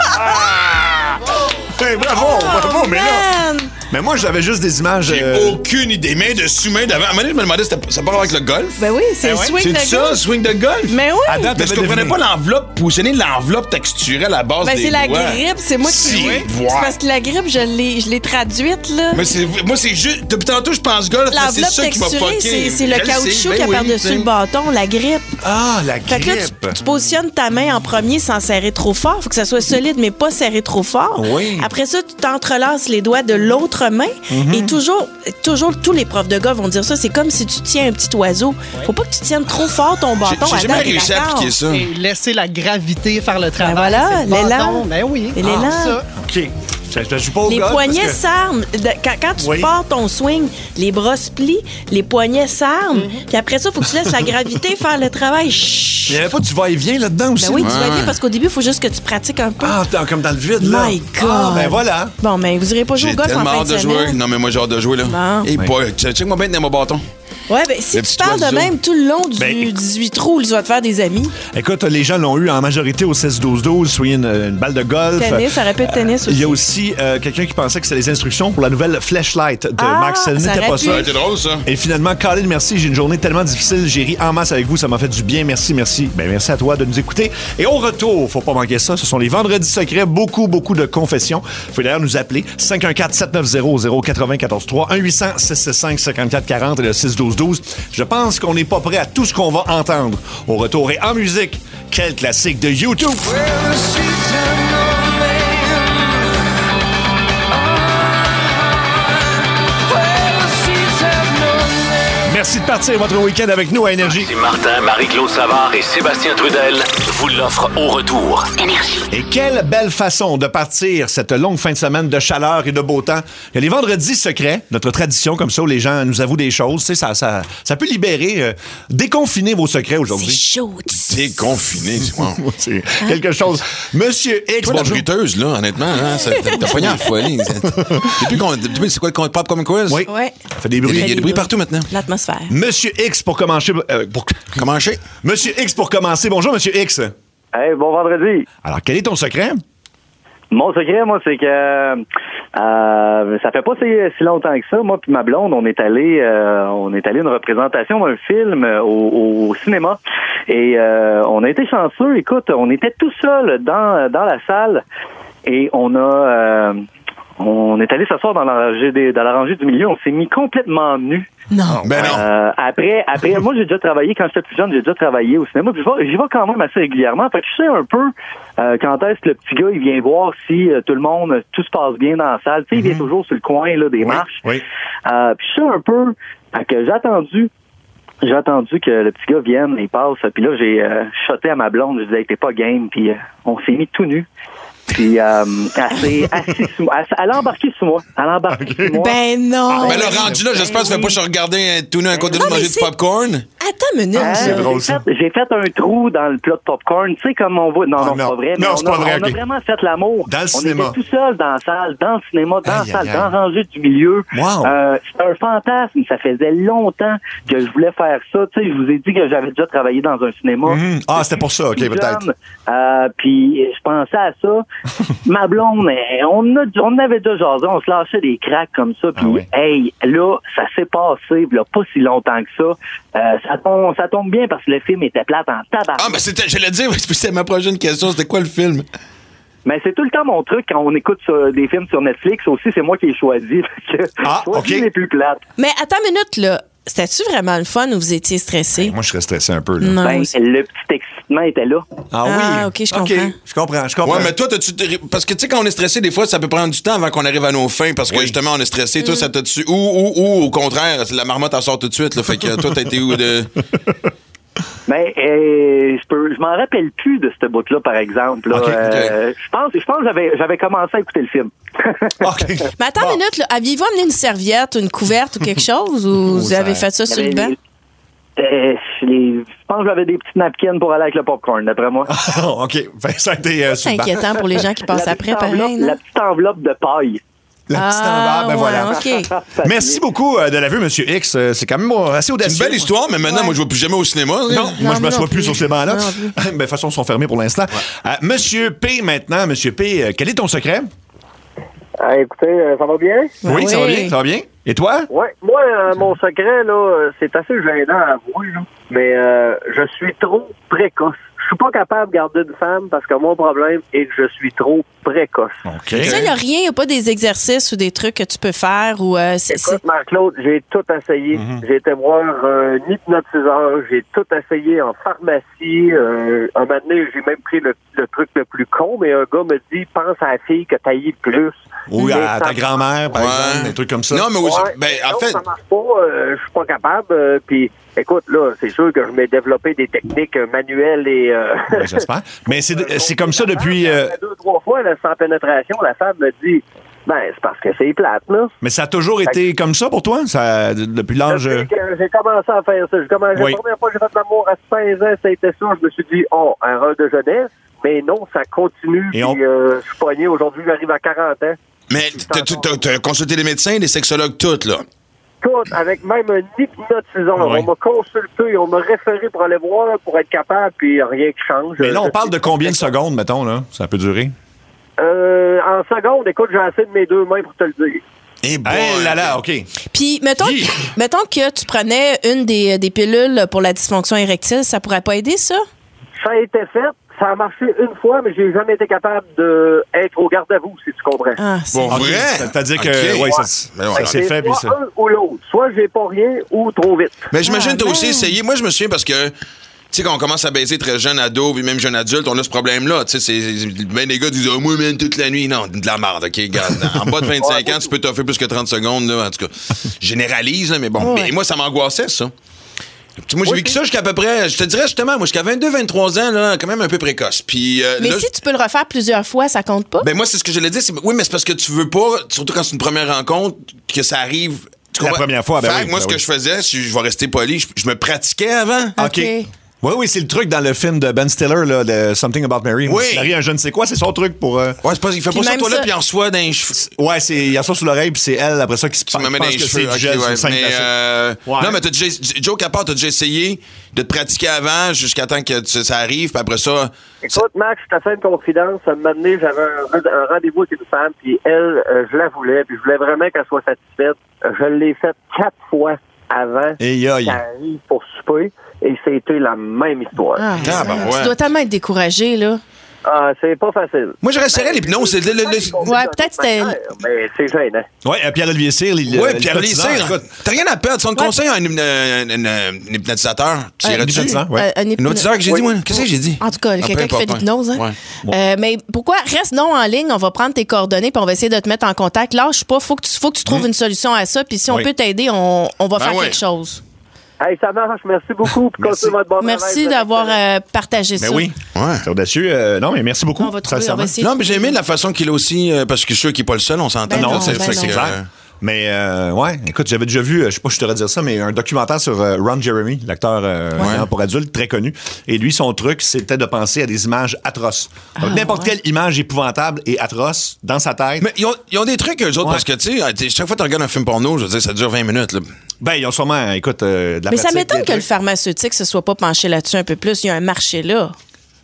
Hey, bravo, mais là... Mais moi, j'avais juste des images... J'ai aucune idée. Main dessus, main d'avant. À un moment donné, je me demandais, ça part avec le golf? Ben oui, c'est swing de golf. C'est ça, swing de golf? Mais oui. Attends, mais je comprenais pas l'enveloppe, positionner l'enveloppe texturée à la base des c'est la doigts. grippe, c'est moi qui... C'est parce que la grippe, je l'ai traduite, là. Mais moi, c'est juste... Depuis tantôt, je pense golf, mais c'est ça qui m'a fucké. C'est le caoutchouc qui a par-dessus le bâton, la grippe. Ah, la grippe. Fait que là, tu positionnes ta main en premier sans serrer trop fort. Faut que ça soit solide, mais pas serré trop fort. Oui. Après ça, tu t'entrelaces les doigts de l'autre main. Et toujours, tous les profs de golf vont dire ça. C'est comme si tu tiens un petit oiseau. Faut pas que tu tiennes trop fort ton bâton. J'ai jamais réussi à appliquer ça. Et laisser la gravité faire le travail. Ben voilà, l'élan. Ben oui. Et l'élan. Ça. OK. Je joue pas au les golf poignets parce que... s'arment. Quand tu pars ton swing, les bras se plient, les poignets s'arment. Puis après ça, il faut que tu laisses la gravité faire le travail. Il n'y avait pas du va-et-vient là-dedans aussi? Ben oui, du va-et-vient parce qu'au début, il faut juste que tu pratiques un peu. Ah, comme dans le vide, là. My God. Ah, ben voilà. Bon, ben vous irez pas jouer au golf en fin de J'ai tellement hâte de semaine. jouer. Non, mais moi, j'ai hâte de jouer, là. Bon. Hey boy, check-moi bien dans mon bâton. Ouais, ben si tu parles de même tout le long du 18 trous, tu vas te faire des amis. Écoute, les gens l'ont eu en majorité au 16-12-12, soit une balle de golf. Tennis, ça répète tennis aussi. Il y a aussi quelqu'un qui pensait que c'était les instructions pour la nouvelle Flashlight de Max. Ça n'était pas ça. Ça a été drôle, ça. Et finalement, Colin, merci. J'ai une journée tellement difficile. J'ai ri en masse avec vous. Ça m'a fait du bien. Merci. Ben, merci à toi de nous écouter. Et au retour, faut pas manquer ça. Ce sont les vendredis secrets. Beaucoup de confessions. Vous pouvez d'ailleurs nous appeler 514-790-0943, 1-800-665-5440 et le 612-12. Je pense qu'on n'est pas prêt à tout ce qu'on va entendre. Au retour et en musique, quel classique de YouTube! Merci de partir votre week-end avec nous à Énergie. C'est Martin, Marie-Claude Savard et Sébastien Trudel vous l'offrent au retour. Énergie. Et quelle belle façon de partir cette longue fin de semaine de chaleur et de beau temps. Il y a les vendredis secrets, notre tradition comme ça où les gens nous avouent des choses. Tu sais, ça peut libérer, déconfiner vos secrets aujourd'hui. C'est chaud. Déconfiner, wow. C'est quelque chose. Monsieur X, toi, la bruiteuse, là, honnêtement, hein, t'as pogné en folie. Depuis, c'est quoi le compte Pop comme quiz? Oui. Ouais. Ça fait des bruits. Il y a des bruits partout maintenant. L'atmosphère. Monsieur X pour commencer. Monsieur X pour commencer. Bonjour, Monsieur X. Hey, bon vendredi. Alors, quel est ton secret? Mon secret, moi, c'est que ça fait pas si longtemps que ça. Moi puis ma blonde, on est allé à une représentation d'un film au cinéma. Et on a été chanceux. Écoute, on était tout seul dans la salle et on est allé s'asseoir dans la rangée du milieu. On s'est mis complètement nus. Non. Ben non. Après, moi, j'ai déjà travaillé, quand j'étais plus jeune, j'ai déjà travaillé au cinéma. Puis j'y vais quand même assez régulièrement. Fait que je sais un peu quand est-ce que le petit gars, il vient voir si tout se passe bien dans la salle. Tu sais, il vient toujours sur le coin là, des marches. Oui. Puis je sais un peu que j'ai attendu que le petit gars vienne, il passe. Puis là, j'ai shoté à ma blonde. Je disais, t'es pas game. Puis on s'est mis tout nus. Puis elle a embarqué sous moi. Ben non. Ben là, rendu là, j'espère que tu fais pas se regarder tout nu à côté de nous manger du popcorn. Attends une minute. C'est drôle, ça. J'ai fait un trou dans le plat de popcorn. Tu sais, comme on voit. Non, c'est pas vrai. Non, c'est pas vrai. On a vraiment fait l'amour. Dans le cinéma. On était tout seul dans la salle, dans le cinéma, dans la salle, dans la rangée du milieu. Wow. C'était un fantasme. Ça faisait longtemps que je voulais faire ça. Tu sais, je vous ai dit que j'avais déjà travaillé dans un cinéma. Ah, c'était pour ça. OK, peut-être. Puis je pensais à ça. ma blonde, on avait déjà jasé, on se lâchait des cracks comme ça, puis hey, là, ça s'est passé, là, pas si longtemps que ça. Ça tombe bien parce que le film était plate en tabac. Ah, mais j'allais dire, c'était ma prochaine question, c'était quoi le film? Mais c'est tout le temps mon truc quand on écoute des films sur Netflix aussi, c'est moi qui ai choisi. Choisi les plus plates. Mais attends une minute, là. C'était-tu vraiment le fun ou vous étiez stressé? Ben, moi, je serais stressé un peu. Là. Non, le petit excitement était là. Ah oui? OK, je comprends. Je comprends. Ouais, mais toi, parce que tu sais, quand on est stressé, des fois, ça peut prendre du temps avant qu'on arrive à nos fins parce que justement, on est stressé. Toi, ça t'a-tu. Ou au contraire, la marmotte, elle sort tout de suite. Là, fait que toi, t'as été où de. Mais je m'en rappelle plus de ce bout-là, par exemple. Là. Je pense que j'avais commencé à écouter le film. Mais attends une minute, là. Aviez-vous amené une serviette, une couverte ou quelque chose, ou vous avez fait ça sur le banc? Je pense que j'avais des petites napkins pour aller avec le popcorn, d'après moi. OK. Ça a été c'est inquiétant pour les gens qui passent après, pareil. La petite enveloppe de paille. La petite enveloppe, voilà. Okay. Merci beaucoup de la vue, M. X. C'est quand même assez audacieux. C'est une belle histoire, mais maintenant, moi, je ne vais plus jamais au cinéma. Non, moi, je ne m'assois plus sur ces bancs-là. De toute façon, ils sont fermés pour l'instant. Monsieur P, maintenant. Monsieur P, quel est ton secret? Écoutez, ça va bien? Oui, ça va bien. Ça va bien? Et toi? Oui. Moi, mon secret, là, c'est assez gênant à avouer, là. Mais je suis trop précoce. Je suis pas capable de garder une femme parce que mon problème est que je suis trop précoce. Ça, il n'y a rien, il n'y a pas des exercices ou des trucs que tu peux faire ou Écoute, Marc-Claude, j'ai tout essayé. J'ai été voir un hypnotiseur, j'ai tout essayé en pharmacie. Un moment donné, j'ai même pris le truc le plus con, mais un gars me dit, pense à la fille que t'as eu le plus. Oui, à ta grand-mère, par exemple, des trucs comme ça. Non, mais aussi, en fait... ça marche pas, je suis pas capable, puis écoute, là, c'est sûr que je m'ai développé des techniques manuelles et... Oui, j'espère. Mais c'est comme ça depuis... 2-3 fois, là, sans pénétration, la femme me dit, c'est parce que c'est plate, là. Mais ça a toujours été comme ça pour toi? Depuis l'âge... J'ai commencé à faire ça. La première fois que j'ai fait de l'amour à 16 ans, ça a été ça. Je me suis dit, erreur de jeunesse. Mais non, ça continue. Puis, je suis pogné. Aujourd'hui, j'arrive à 40 ans. Mais t'as consulté des médecins, des sexologues, toutes, là? Toutes, avec même un hypnotiseur. On m'a consulté, on m'a référé pour aller voir, pour être capable, puis rien qui change. Mais là, on parle de combien de secondes, mettons, là? Ça peut durer? En seconde, écoute, j'ai assez de mes deux mains pour te le dire. OK. Puis, mettons que tu prenais une des pilules pour la dysfonction érectile, ça pourrait pas aider, ça? Ça a été fait. Ça a marché une fois, mais j'ai jamais été capable d'être au garde-à-vous, si tu comprends. Vrai? C'est-à-dire que ça s'est fait. Puis soit un ou l'autre. Soit j'ai pas rien ou trop vite. Mais j'imagine que tu as aussi essayé. Moi, je me souviens parce que, tu sais, quand on commence à baiser très jeune ado, puis même jeune adulte, on a ce problème-là. Tu sais, les gars disent, moi, même toute la nuit. Non, de la merde, OK, regarde. En bas de 25 ans, tu peux t'offrir plus que 30 secondes, là. En tout cas, généralise, là, mais bon. Mais moi, ça m'angoissait, ça. Moi, j'ai vécu ça jusqu'à peu près, je te dirais justement, moi, jusqu'à 22-23 ans, là, quand même un peu précoce. Puis, mais si tu peux le refaire plusieurs fois, ça compte pas? Ben, moi, c'est ce que je l'ai dit. Oui, mais c'est parce que tu veux pas, surtout quand c'est une première rencontre, que ça arrive. La première fois, moi, ce que je faisais, je vais rester poli, je me pratiquais avant. OK. Oui, c'est le truc dans le film de Ben Stiller, là, de Something About Mary. Oui. Il arrive un je ne sais quoi, c'est son truc pour... Ouais, c'est pas, il fait pas ça toi là, puis il en reçoit dans les cheveux. Ouais, il a ça sous l'oreille, puis c'est elle, après ça, qui se passe. Tu me mets dans les cheveux, non, mais Joe Capard, t'as déjà essayé de te pratiquer avant jusqu'à temps que ça arrive, puis après ça... Écoute, Max, je t'ai fait une confidence. Un moment donné, j'avais un rendez-vous avec une femme, puis elle, je la voulais, puis je voulais vraiment qu'elle soit satisfaite. Je l'ai faite 4 fois avant qu'elle arrive pour souper. Et c'était la même histoire. Tu dois tellement être découragé, là. C'est pas facile. Moi, je resterais l'hypnose. Ouais, peut-être c'était... Mais c'est gênant. Ouais, Pierre-Olivier Cyr. Pierre-Olivier Cyr. T'as rien à perdre. Son conseil à un hypnotisateur. Tu irais-tu? Un hypnotiseur que j'ai dit, moi. Qu'est-ce que j'ai dit? En tout cas, quelqu'un qui fait de l'hypnose. Mais pourquoi? Reste non en ligne. On va prendre tes coordonnées puis on va essayer de te mettre en contact. Lâche pas. Faut que tu trouves une solution à ça. Puis si on peut t'aider, on va faire quelque chose. Hey, ça marche. Merci beaucoup. Merci d'avoir partagé ça. Oui, c'est audacieux. Non, mais merci beaucoup. On va trouver, non, mais j'ai aimé la façon qu'il a aussi, parce que je suis sûr qu'il n'est pas le seul, on s'entend. Non, c'est clair. Mais écoute, j'avais déjà vu, je sais pas si je te dire ça, mais un documentaire sur Ron Jeremy, l'acteur pour adultes très connu. Et lui, son truc, c'était de penser à des images atroces. Donc, n'importe quelle image épouvantable et atroce dans sa tête. Mais ils ont des trucs, eux autres, parce que, tu sais, chaque fois que tu regardes un film porno, je veux dire, ça dure 20 minutes, là. Ben, ils ont sûrement, écoute, de la Mais pratique, ça m'étonne que le pharmaceutique se soit pas penché là-dessus un peu plus. Il y a un marché là.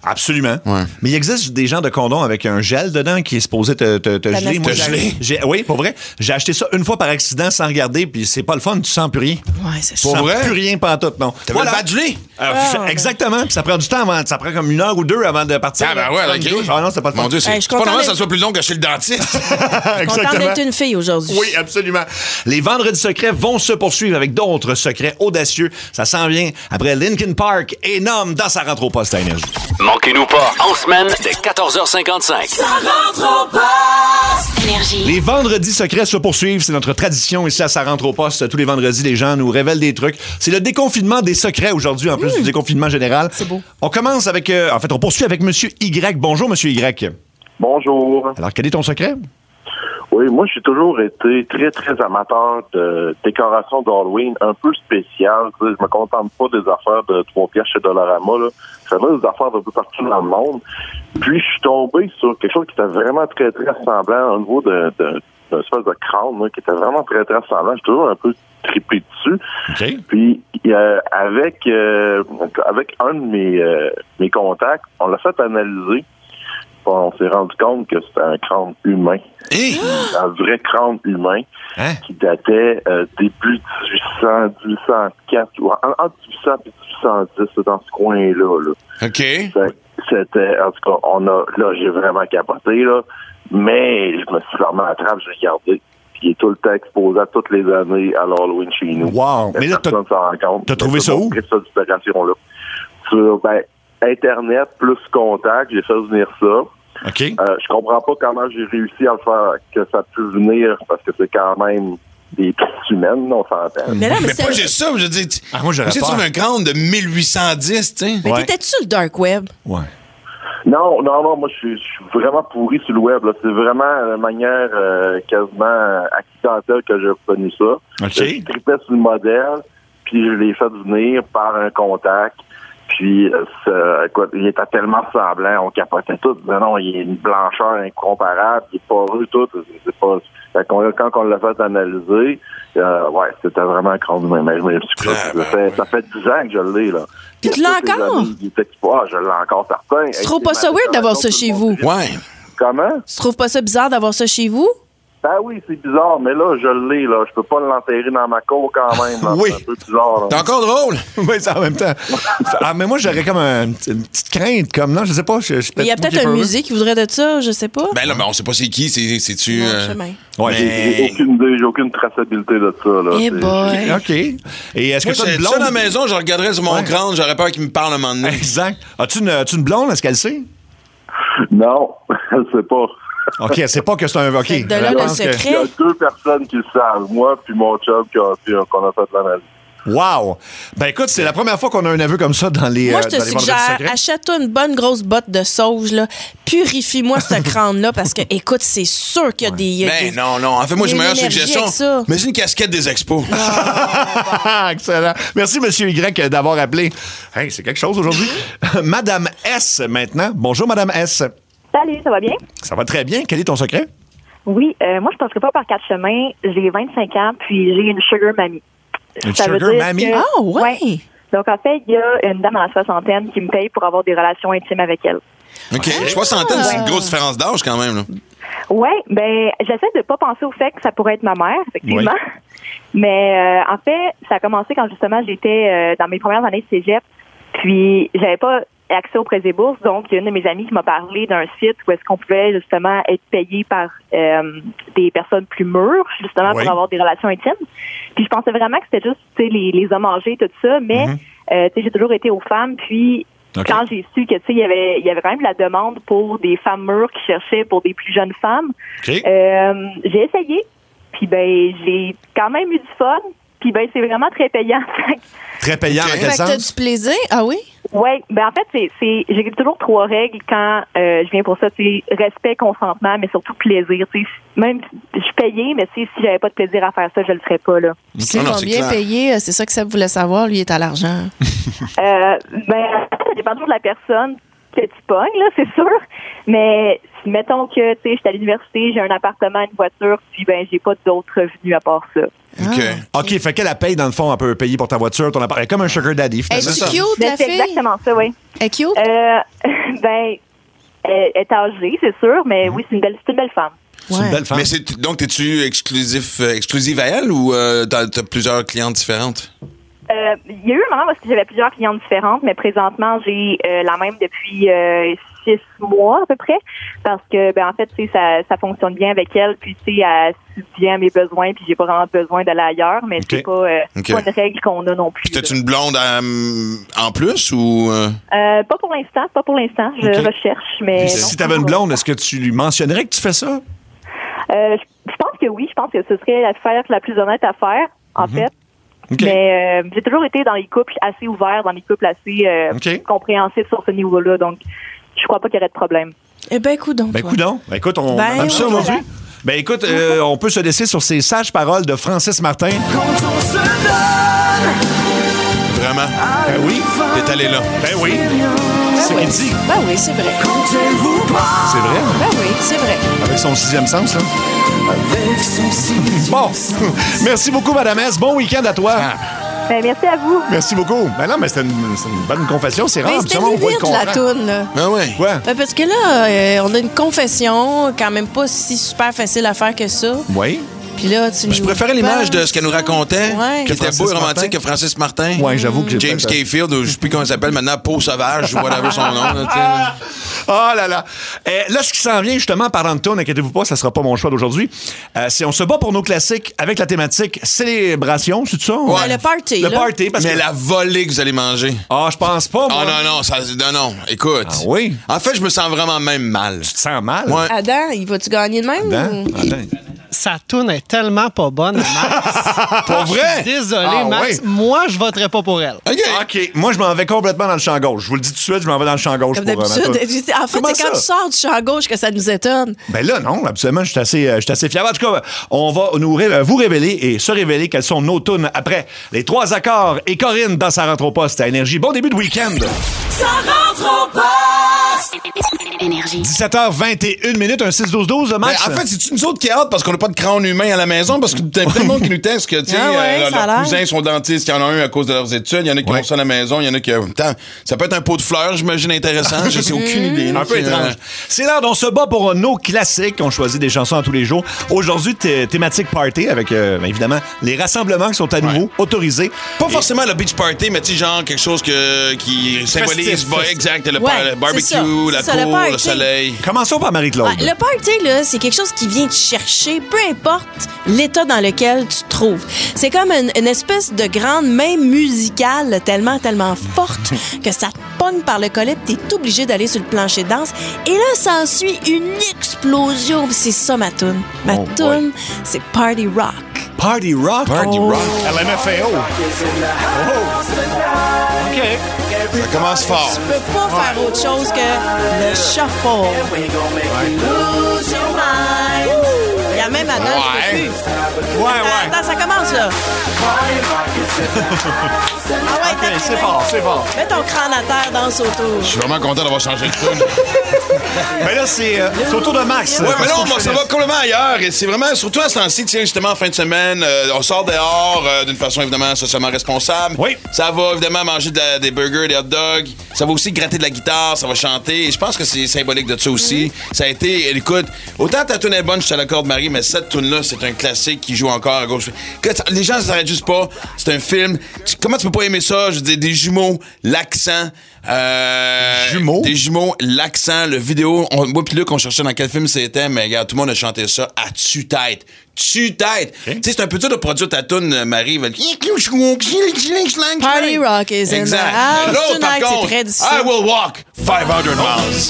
Absolument. Ouais. Mais il existe des genres de condoms avec un gel dedans qui est supposé te geler. Moi, oui, pour vrai. J'ai acheté ça une fois par accident sans regarder, puis c'est pas le fun, tu sens plus rien. Ouais, c'est Tu sens plus rien pantoute, non. T'avais le bas gelé? Exactement. Puis ça prend du temps avant. Ça prend comme 1 heure ou 2 avant de partir. Ah, ben ouais, OK. Ah non, c'est pas le fun. Mon Dieu, c'est pas normal que ça soit plus long que chez le dentiste. Content d'être une fille aujourd'hui. Oui, absolument. Les vendredis secrets vont se poursuivre avec d'autres secrets audacieux. Ça s'en vient après Linkin Park et Nom dans sa rentre au poste à Énergie. Manquez-nous pas en semaine dès 14h55. Ça rentre au poste. Énergie. Les vendredis secrets se poursuivent. C'est notre tradition ici à Ça rentre au poste. Tous les vendredis, les gens nous révèlent des trucs. C'est le déconfinement des secrets aujourd'hui, en plus du déconfinement général. C'est beau. On commence avec... on poursuit avec Monsieur Y. Bonjour, Monsieur Y. Bonjour. Alors, quel est ton secret? Oui, moi, j'ai toujours été très, très amateur de décoration d'Halloween un peu spéciales. Je me contente pas des affaires de 3 piastres chez Dollarama, là. Je fais des affaires d'un peu partout dans le monde. Puis, je suis tombé sur quelque chose qui était vraiment très, très semblant au niveau d'une espèce de crâne, là, qui était vraiment très, très semblant. J'ai toujours un peu trippé dessus. Okay. Puis, avec un de mes contacts, on l'a fait analyser. On s'est rendu compte que c'était un crâne humain. Un vrai crâne humain qui datait début 1800, 1804, entre 1800 et 1810, dans ce coin-là. Là. OK. C'était, en tout cas, j'ai vraiment capoté, là. Mais je me suis fermé à la trappe, j'ai regardé. Puis il est tout le temps exposé à toutes les années à l'Halloween chez nous. Wow! Mais là, t'as trouvé ça où? Cette opération-là. Sur, Internet plus contact, j'ai fait venir ça. OK. Je comprends pas comment j'ai réussi à le faire, que ça puisse venir, parce que c'est quand même des petites humaines, on s'entend. Mais pas juste ça, je dis. Moi, j'aurais pas. Tu trouves un crâne de 1810, tu sais. Mais t'étais-tu sur le dark web? Ouais. Non, moi, je suis vraiment pourri sur le web, là. C'est vraiment de manière quasiment accidentelle que j'ai obtenu ça. OK. Je tripais sur le modèle, puis je l'ai fait venir par un contact. Puis, écoute, il était tellement semblant, on capotait tout. Mais non, il y a une blancheur incomparable, il est poreux tout. C'est pas, quand on l'a fait analyser, c'était vraiment un crâne humain. Mais je me suis cru, ça fait 10 ans que je l'ai, là. Puis tu l'as encore? Je l'ai encore certain. Tu trouves pas ça weird d'avoir ça chez vous? Ouais. Comment? Tu trouves pas ça bizarre d'avoir ça chez vous? Ben oui, c'est bizarre, mais là, je l'ai, là. Je peux pas l'enterrer dans ma cour quand même. Là. Oui. C'est un peu bizarre, là. T'es encore drôle? Oui, c'est en même temps. Mais moi, j'aurais comme une petite crainte, comme, non, je sais pas. Il y a peut-être un musée qui voudrait de ça, je sais pas. Ben là, on sait pas c'est qui, c'est-tu... Ouais, j'ai aucune traçabilité de ça, là. Eh boy. OK. Et est-ce que tu as une blonde? Ça, à la maison, je regarderais sur mon crâne, j'aurais peur qu'il me parle un moment donné. Exact. As-tu une blonde? Est-ce qu'elle sait? Non, elle sait pas. OK, elle sait pas que c'est un... OK. De là, le secret. Il y a 2 personnes qui le savent. Moi puis mon chum qu'on a fait l'analyse. Wow! Ben écoute, c'est la première fois qu'on a un aveu comme ça dans les Moi, je te suggère, achète-toi une bonne grosse botte de sauge, là. Purifie-moi ce crâne-là, parce que, écoute, c'est sûr qu'il y a des... Ben non. En fait, moi, j'ai une meilleure suggestion. Mais c'est une casquette des expos. Excellent. Merci, Monsieur Y, d'avoir appelé. Hey, c'est quelque chose aujourd'hui. Madame S, maintenant. Bonjour, Madame S. Salut, ça va bien? Ça va très bien. Quel est ton secret? Oui, moi, je ne passerai pas par 4 chemins. J'ai 25 ans, puis j'ai une sugar mammy. Une sugar mammy? Ah, ouais. Donc, en fait, il y a une dame dans la soixantaine qui me paye pour avoir des relations intimes avec elle. OK. Soixantaine, c'est une grosse différence d'âge quand même, là. Oui, ben, j'essaie de ne pas penser au fait que ça pourrait être ma mère, effectivement. Oui. Mais, en fait, ça a commencé quand, justement, j'étais dans mes premières années de cégep. Puis, j'avais pas accès au prêt et bourse. Donc, il y a une de mes amies qui m'a parlé d'un site où est-ce qu'on pouvait justement être payé par des personnes plus mûres, justement, pour avoir des relations intimes. Puis, je pensais vraiment que c'était juste, tu sais, les hommes âgés, tout ça. Mais, tu sais, j'ai toujours été aux femmes. Puis, quand j'ai su que, tu sais, il y avait quand même la demande pour des femmes mûres qui cherchaient pour des plus jeunes femmes, j'ai essayé. Puis, ben, j'ai quand même eu du fun. Puis, ben, c'est vraiment très payant. Très payant, dans quel sens? T'as du plaisir? Ah oui? Oui, ben en fait, j'ai toujours 3 règles quand je viens pour ça. C'est respect, consentement, mais surtout plaisir. T'sais, même je suis payée, mais si j'avais pas de plaisir à faire ça, je le ferais pas, là. C'est combien payé? C'est ça que Seb voulait savoir. Lui, il est à l'argent. Ben, ça dépend toujours de la personne que tu pognes, là, c'est sûr. Mais Puis mettons que, tu sais, je suis à l'université, j'ai un appartement, une voiture, puis ben j'ai pas d'autres revenus à part ça. OK, fait qu'elle paye, dans le fond, elle peut payer pour ta voiture, ton appareil. Comme un sugar daddy, finalement. C'est exactement ça, oui. Elle est cute? Ben, elle est âgée, c'est sûr, mais oui, c'est une belle femme. C'est une belle femme. Mais donc, t'es-tu exclusive à elle ou t'as plusieurs clientes différentes? Il y a eu un moment où j'avais plusieurs clientes différentes, mais présentement, j'ai la même depuis 6 mois à peu près, parce que ben en fait, tu sais, ça fonctionne bien avec elle, puis tu sais, elle subvient à mes besoins, puis j'ai pas vraiment besoin d'aller ailleurs, mais c'est pas une règle qu'on a non plus. Puis t'as-tu une blonde en plus ou pas pour l'instant, je recherche, mais si t'avais une blonde, est-ce que tu lui mentionnerais que tu fais ça? Je pense que oui, je pense que ce serait l'affaire la plus honnête à faire, en fait. Mais j'ai toujours été dans les couples assez ouverts, dans les couples assez compréhensifs sur ce niveau-là, donc je crois pas qu'il y aurait de problème. Eh ben, coudonc. Écoute, on aime ça aujourd'hui. Ben, écoute, on peut se laisser sur ces sages paroles de Francis Martin. Vraiment? Ben oui. T'es allé là. Ben oui. C'est ce qu'il dit. Ben oui, c'est vrai. C'est vrai? Ben oui, c'est vrai. Avec son 6e sens, là. Bon. Merci beaucoup, Madame S. Bon week-end à toi. Ben, merci à vous. Merci beaucoup. Ben non, mais c'est une bonne confession. C'est rare. Mais c'était limite, la toune, là. Ah oui. Quoi? Ben, parce que là, on a une confession quand même pas si super facile à faire que ça. Oui. Puis là, je préférais l'image de ce qu'elle nous racontait, qui était beau et romantique que Francis Martin. Oui, j'avoue que j'ai James Cafield, ou je sais plus comment il s'appelle maintenant, Peau Sauvage, ou whatever son nom. Oh là là. Là, ce qui s'en vient, justement, parlant de tourne, inquiétez-vous pas, ça sera pas mon choix d'aujourd'hui. C'est on se bat pour nos classiques avec la thématique célébration, c'est tout ça? Ouais, le party. Le party. Parce mais la volée que vous allez manger. Ah, je pense pas, moi. Non, écoute. Ah oui? En fait, je me sens vraiment même mal. Tu te sens mal? Ouais. Adam, il va-tu gagner de même? Adam. Sa toune est tellement pas bonne, Max. Pour vrai? Désolé, Max. Oui. Moi, je voterais pas pour elle. OK. Moi, je m'en vais complètement dans le champ gauche. Je vous le dis tout de suite, je m'en vais dans le champ gauche. Comme pour d'habitude. En fait, c'est quand tu sors du champ gauche que ça nous étonne. Ben là, non, absolument, je suis assez fier. En tout cas, on va vous révéler et se révéler quelles sont nos tunes après les 3 accords et Corinne dans sa rentre au poste à Énergie. Bon début de week-end. Ça rentre au poste! Énergie. 17h21 un 6-12-12, Max. En fait, c'est-tu nous autres qui hâte parce qu'on n'a pas de crâne humain à la maison? Parce que t'as plein de monde qui nous texte que, leurs cousins sont dentistes. Il y en a un à cause de leurs études. Il y en a qui ont ça à la maison. Il y en a qui... Ça peut être un pot de fleurs, j'imagine, intéressant. Je sais aucune idée. Un peu étrange. C'est l'heure dont on se bat pour nos classiques. On choisit des chansons à tous les jours. Aujourd'hui, thématique party avec, évidemment, les rassemblements qui sont à nouveau autorisés. Pas forcément le beach party, mais tu sais, genre quelque chose qui symbolise... Exact. Le barbecue, la cour, le soleil. Commençons par Marie-Claude. Le party, là, c'est quelque chose qui vient te chercher, peu importe l'état dans lequel tu te trouves. C'est comme une espèce de grande main musicale tellement forte que ça te pogne par le collet et t'es obligé d'aller sur le plancher de danse. Et là, s'ensuit une explosion. C'est ça, ma toune. Ma toune, c'est Party Rock. Party Rock? Party Rock. LMFAO. OK. Ça commence fort. Tu peux pas faire autre chose que le shuffle. Il y a même Adam, je peux plus. Attends, ça commence, là. OK, c'est fort. Mets ton crâne à terre, danse autour. Je suis vraiment content d'avoir changé de tune. Mais là, c'est au tour de Max. Ouais, mais là, ça va complètement ailleurs. Et c'est vraiment, surtout à ce temps-ci, justement, en fin de semaine, on sort dehors d'une façon, évidemment, socialement responsable. Oui. Ça va, évidemment, manger des burgers, des hot dogs. Ça va aussi gratter de la guitare, ça va chanter. Et je pense que c'est symbolique de ça aussi. Ça a été, écoute, autant ta tune est bonne, je te l'accorde, Marie, mais cette tune-là, c'est un classique qui joue encore à gauche. Les gens ne s'arrêtent juste pas. C'est un film. Comment tu peux pas aimer ça? Je veux dire, des jumeaux, l'accent. Des jumeaux, l'accent, le vidéo. Moi pis Luc, on cherchait dans quel film c'était, mais regarde, tout le monde a chanté ça à tue-tête. Tue-tête! Tu sais, c'est un peu dur de produire ta toune, Marie. Party Rock is in the house L'autre, par tonight, c'est contre, très difficile. I will walk 500 miles.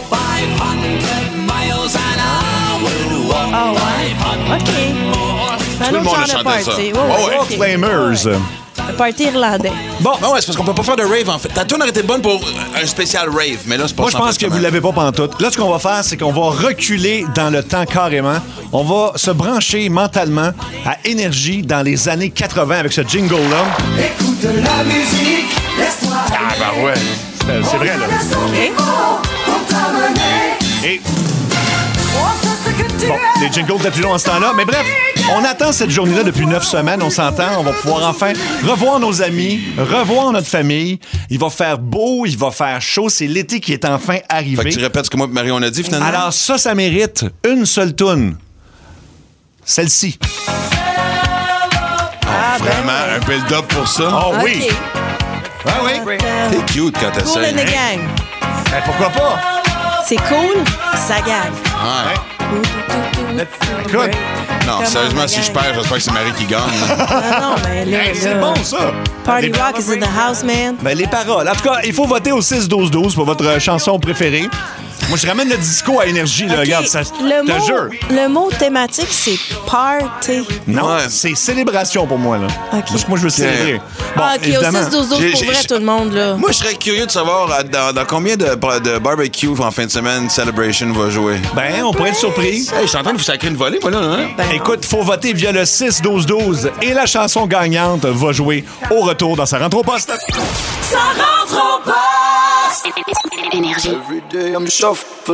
Ah ouais. OK. Tout le monde a chanté ça. Flamers. Le party irlandais. Bon, c'est parce qu'on peut pas faire de rave, en fait. Ta tune aurait été bonne pour un spécial rave, mais là, c'est pas ça. Moi, je pense que vous l'avez pas pantoute. Là, ce qu'on va faire, c'est qu'on va reculer dans le temps carrément. On va se brancher mentalement à Énergie dans les années 80 avec ce jingle-là. Écoute la musique, laisse-toi. Ah, ben ouais. C'est vrai, là. OK. Et Bon, les jingles étaient plus longs en ce temps-là. Mais bref, on attend cette journée-là depuis 9 semaines. On s'entend. On va pouvoir enfin revoir nos amis, revoir notre famille. Il va faire beau, il va faire chaud. C'est l'été qui est enfin arrivé. Fait que tu répètes ce que moi et Marie on a dit, finalement? Alors ça mérite une seule toune. Celle-ci. Vraiment, un build-up pour ça? Oh oui! Ah oui! T'es cute quand t'essayes. Cool and the gang. Ben, pourquoi pas? C'est cool, ça gagne. Ouais. Écoute. Non, sérieusement, si je perds, j'espère que c'est Marie qui gagne. Non, mais là, c'est bon, ça. Party Rock is in the house, man. Ben, les paroles. En tout cas, il faut voter au 6-12-12 pour votre chanson préférée. Moi, je ramène le disco à énergie, là. Okay. Regarde, ça. Le mot thématique, c'est party. Non, c'est célébration pour moi, là. Okay. Parce que moi, je veux célébrer. Bon, OK, évidemment. au 6-12-12 pour vrai, tout le monde, là. Moi, je serais curieux de savoir dans combien de barbecue en fin de semaine Celebration va jouer. Ben, on pourrait être surpris. Hey, je suis en train de vous sacrer une volée, moi, là. Hein? Écoute, faut voter via le 6-12-12 et la chanson gagnante va jouer au retour dans Sa rentre au poste. Ça rentre au poste. Énergie. Every day I'm shuffling.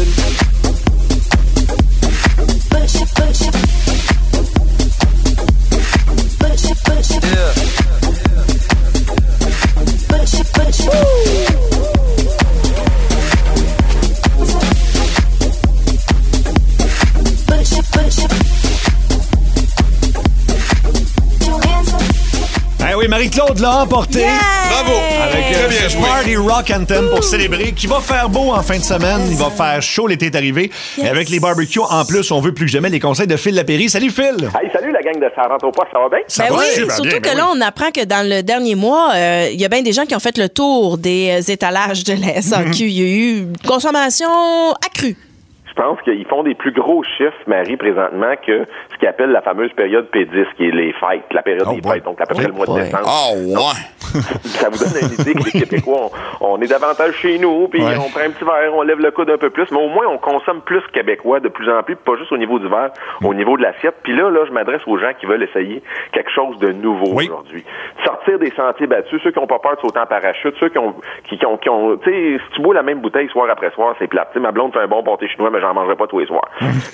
Ben oui, Marie-Claude l'a emporté. Yeah! Bravo! Avec Party Rock Anthem pour célébrer, qui va faire beau en fin de semaine. Il va faire chaud, l'été est arrivé. Et avec les barbecues, en plus, on veut plus que jamais les conseils de Phil Lapéry. Salut, Phil! Hey, salut la gang de Ça rentre au poste, ça va bien? Ça Ben va oui, super surtout bien, que ben là, oui. on apprend que dans le dernier mois, il y a bien des gens qui ont fait le tour des étalages de la SAQ. Il y a eu une consommation accrue. Je pense qu'ils font des plus gros chiffres, Marie, présentement, que ce qu'ils appellent la fameuse période P10, qui est les fêtes, la période des fêtes, donc à peu près le mois de décembre. Oh, ouais! Donc, ça vous donne une idée que les Québécois, on est davantage chez nous, puis on prend un petit verre, on lève le coude un peu plus, mais au moins, on consomme plus québécois de plus en plus, pas juste au niveau du verre, au niveau de l'assiette. Puis là, je m'adresse aux gens qui veulent essayer quelque chose de nouveau aujourd'hui. Sortir des sentiers battus, ceux qui n'ont pas peur de sauter en parachute, ceux qui ont tu sais, si tu bois la même bouteille soir après soir, c'est plate. Tu sais, ma blonde fait un bon pâté chinois, mais j'en mangerai pas tous les soirs.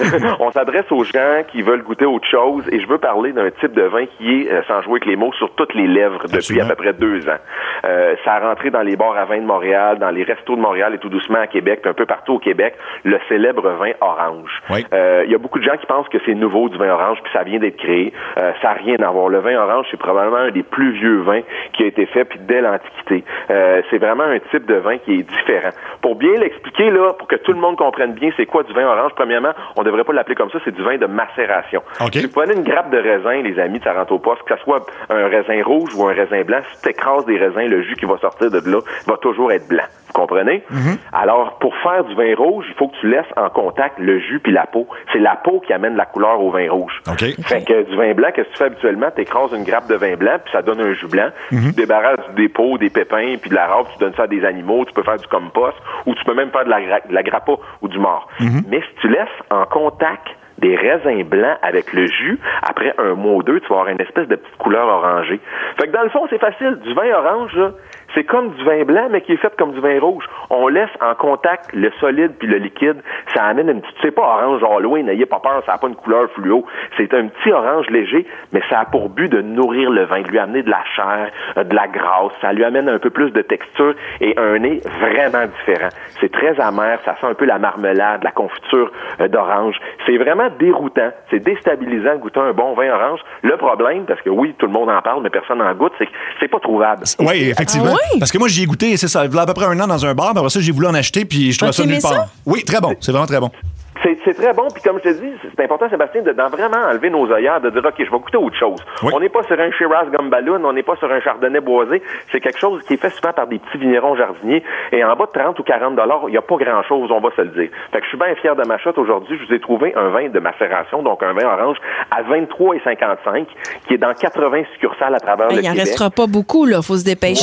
On s'adresse aux gens qui veulent goûter autre chose, et je veux parler d'un type de vin qui est, sans jouer avec les mots, sur toutes les lèvres depuis à peu près 2 ans. Ça a rentré dans les bars à vin de Montréal, dans les restos de Montréal et tout doucement à Québec, puis un peu partout au Québec, le célèbre vin orange. Il y a beaucoup de gens qui pensent que c'est nouveau du vin orange, puis ça vient d'être créé. Ça n'a rien à voir. Le vin orange, c'est probablement un des plus vieux vins qui a été fait, puis dès l'Antiquité. C'est vraiment un type de vin qui est différent. Pour bien l'expliquer, là, pour que tout le monde comprenne bien c'est quoi du vin orange, premièrement, on devrait pas l'appeler comme ça, c'est du vin de macération. Si vous prenez une grappe de raisin, les amis, ça rentre au poste, que ce soit un raisin rouge ou un raisin blanc, si tu écrases des raisins, le jus qui va sortir de là va toujours être blanc. Vous comprenez? Alors, pour faire du vin rouge, il faut que tu laisses en contact le jus puis la peau. C'est la peau qui amène la couleur au vin rouge. Fait que du vin blanc, qu'est-ce que tu fais habituellement? Tu écrases une grappe de vin blanc, puis ça donne un jus blanc. Tu te débarrasses des peaux, des pépins, puis de la rave, tu donnes ça à des animaux, tu peux faire du compost, ou tu peux même faire de la grappa ou du mort. Mais si tu laisses en contact des raisins blancs avec le jus, après un mois ou deux, tu vas avoir une espèce de petite couleur orangée. Fait que dans le fond, c'est facile. Du vin orange, là, c'est comme du vin blanc, mais qui est fait comme du vin rouge. On laisse en contact le solide puis le liquide. Ça amène une petite, c'est pas orange Halloween, n'ayez pas peur, ça n'a pas une couleur fluo. C'est un petit orange léger, mais ça a pour but de nourrir le vin, de lui amener de la chair, de la grasse. Ça lui amène un peu plus de texture et un nez vraiment différent. C'est très amer, ça sent un peu la marmelade, la confiture d'orange. C'est vraiment déroutant. C'est déstabilisant de goûter un bon vin orange. Le problème, parce que oui, tout le monde en parle, mais personne n'en goûte, c'est que c'est pas trouvable. Oui, effectivement. Parce que moi, j'y ai goûté, c'est ça, il y a à peu près 1 an dans un bar, puis après ça, j'ai voulu en acheter, puis je trouvais ça nulle part. Oui, très bon. C'est vraiment très bon. C'est très bon, puis comme je te dis, c'est important, Sébastien, de vraiment enlever nos œillères, de dire, OK, je vais goûter autre chose. On n'est pas sur un Shiraz Gumballoon, on n'est pas sur un Chardonnay boisé, c'est quelque chose qui est fait souvent par des petits vignerons jardiniers, et en bas de 30 ou 40 $, il n'y a pas grand-chose, on va se le dire. Fait que je suis bien fier de ma shot aujourd'hui, je vous ai trouvé un vin de macération, donc un vin orange, à 23,55, qui est dans 80 succursales à travers le Québec. Il n'en restera pas beaucoup, là, faut se dépêcher.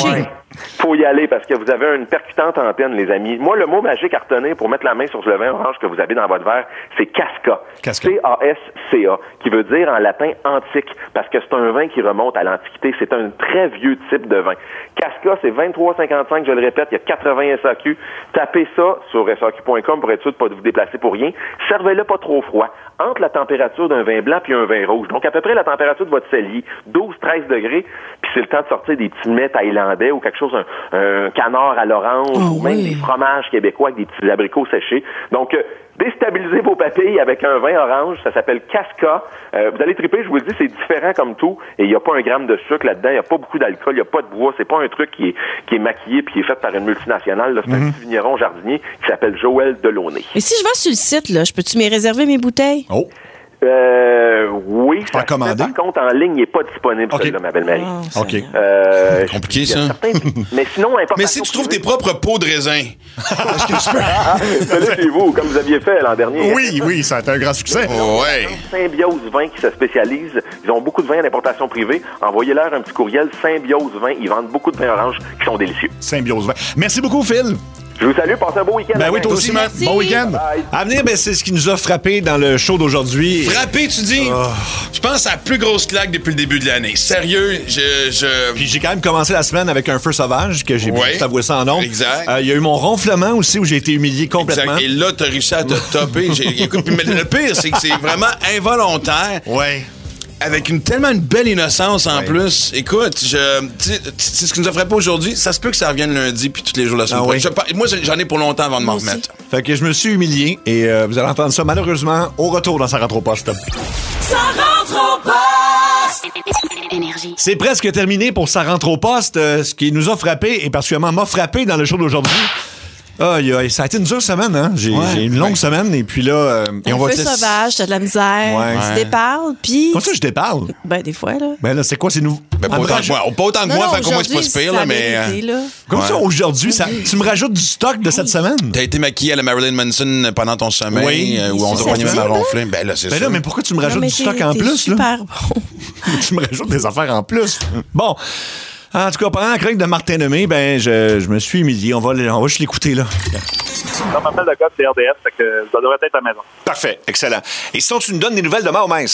Faut y aller parce que vous avez une percutante antenne, les amis. Moi, le mot magique à retenir pour mettre la main sur le vin orange que vous avez dans votre verre, c'est Casca. C-A-S-C-A, qui veut dire en latin antique, parce que c'est un vin qui remonte à l'Antiquité. C'est un très vieux type de vin. Casca, c'est 23,55, je le répète, il y a 80 SAQ. Tapez ça sur SAQ.com pour être sûr de ne pas vous déplacer pour rien. Servez-le pas trop froid. Entre la température d'un vin blanc puis un vin rouge. Donc, à peu près la température de votre cellier, 12-13 degrés, puis c'est le temps de sortir des petits mets thaïlandais ou quelque chose, un canard à l'orange, ou même des fromages québécois avec des petits abricots séchés. Donc, déstabilisez vos papilles avec un vin orange, ça s'appelle Casca. Vous allez triper, je vous le dis, c'est différent comme tout, et il n'y a pas un gramme de sucre là-dedans, il n'y a pas beaucoup d'alcool, il n'y a pas de bois, c'est pas un truc qui est maquillé puis qui est fait par une multinationale, là. C'est un petit vigneron jardinier qui s'appelle Joël Delaunay. Et si je vais sur le site, là, je peux-tu m'y réserver mes bouteilles? Oh! Oui, ça se fait, par contre, en ligne, il n'est pas disponible, celle-là, ma belle-Marie. OK. C'est compliqué, ça. Mais sinon, mais si tu trouves tes propres pots de raisin, est-ce que tu peux... Fallait chez vous, comme vous aviez fait l'an dernier. Oui, ça a été un grand succès. Ouais. Symbiose Vin qui se spécialise. Ils ont beaucoup de vins à l'importation privée. Envoyez-leur un petit courriel, Symbiose Vin. Ils vendent beaucoup de vins oranges qui sont délicieux. Symbiose Vin. Merci beaucoup, Phil. Je vous salue, passez un beau week-end. Ben oui, toi aussi, Matt. Bon week-end. Bye. À venir, c'est ce qui nous a frappé dans le show d'aujourd'hui. Frappé, tu dis? Je pense à la plus grosse claque depuis le début de l'année. Sérieux, Puis j'ai quand même commencé la semaine avec un feu sauvage que j'ai pu avouer ça en nombre. Exact. Il y a eu mon ronflement aussi où j'ai été humilié complètement. Exact. Et là, t'as réussi à te topper. Écoute, mais le pire, c'est que c'est vraiment involontaire. Ouais. Avec tellement une belle innocence en plus. Écoute, c'est ce qui nous a frappé aujourd'hui. Ça se peut que ça revienne lundi puis tous les jours la semaine prochaine. Moi, j'en ai pour longtemps avant de m'en remettre. Fait que je me suis humilié et vous allez entendre ça malheureusement au retour dans Ça rentre au poste. Ça rentre au poste! Énergie. C'est presque terminé pour Ça rentre au poste. Ce qui nous a frappé et particulièrement m'a frappé dans le show d'aujourd'hui. Ça a été une dure semaine, hein? J'ai une longue semaine, et puis là... un feu sauvage, t'as de la misère, tu déparles, puis... Comment ça, je déparle? Ben, des fois, là. Ben là, c'est quoi, c'est nouveau? Ben, pas autant que moi. Pas autant que moi, fait qu'au moins, c'est pas si pire, là, mais... Comme ça, aujourd'hui, tu me rajoutes du stock de cette semaine? T'as été maquillé à la Marilyn Manson pendant ton sommeil, où on doit même à ronfler. Ben là, c'est ça. Ben là, mais pourquoi tu me rajoutes du stock en plus, super là? Bon. Tu me rajoutes des affaires en plus. Bon. En tout cas, pendant la chronique de Martin Lemay, ben, je me suis humilié. On va juste l'écouter, là. Ça m'appelle de code, c'est RDS, fait que ça devrait être à la maison. Parfait, excellent. Et sinon, tu nous donnes des nouvelles de Mahomes.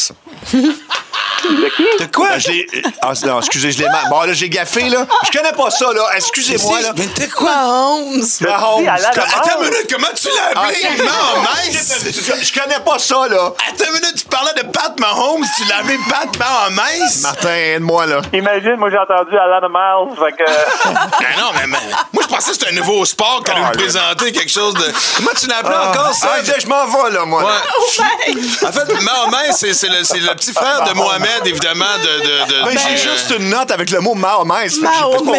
De qui? De quoi? Non, excusez, je l'ai mal. Bon, là, j'ai gaffé, là. Je connais pas ça, là. Excusez-moi, là. Mais t'es quoi? Mahomes. Attends une minute, comment tu l'as appelé? Mahomes? Je connais pas ça, là. Attends une minute, tu parlais de Pat Mahomes, tu l'as appelé Pat Mahomes? Martin, aide-moi, là. Imagine, moi, j'ai entendu Alan Miles, fait que... non, mais moi, je pensais que c'était un nouveau sport qu'elle allait nous présenter, quelque chose de... Comment tu l'as appelé encore, ça? Je m'en vais, là, moi. Ouais. En fait, Mahomes, c'est le petit frère de Mohamed, évidemment, Mais j'ai juste une note avec le mot Mahomes. Mahomes!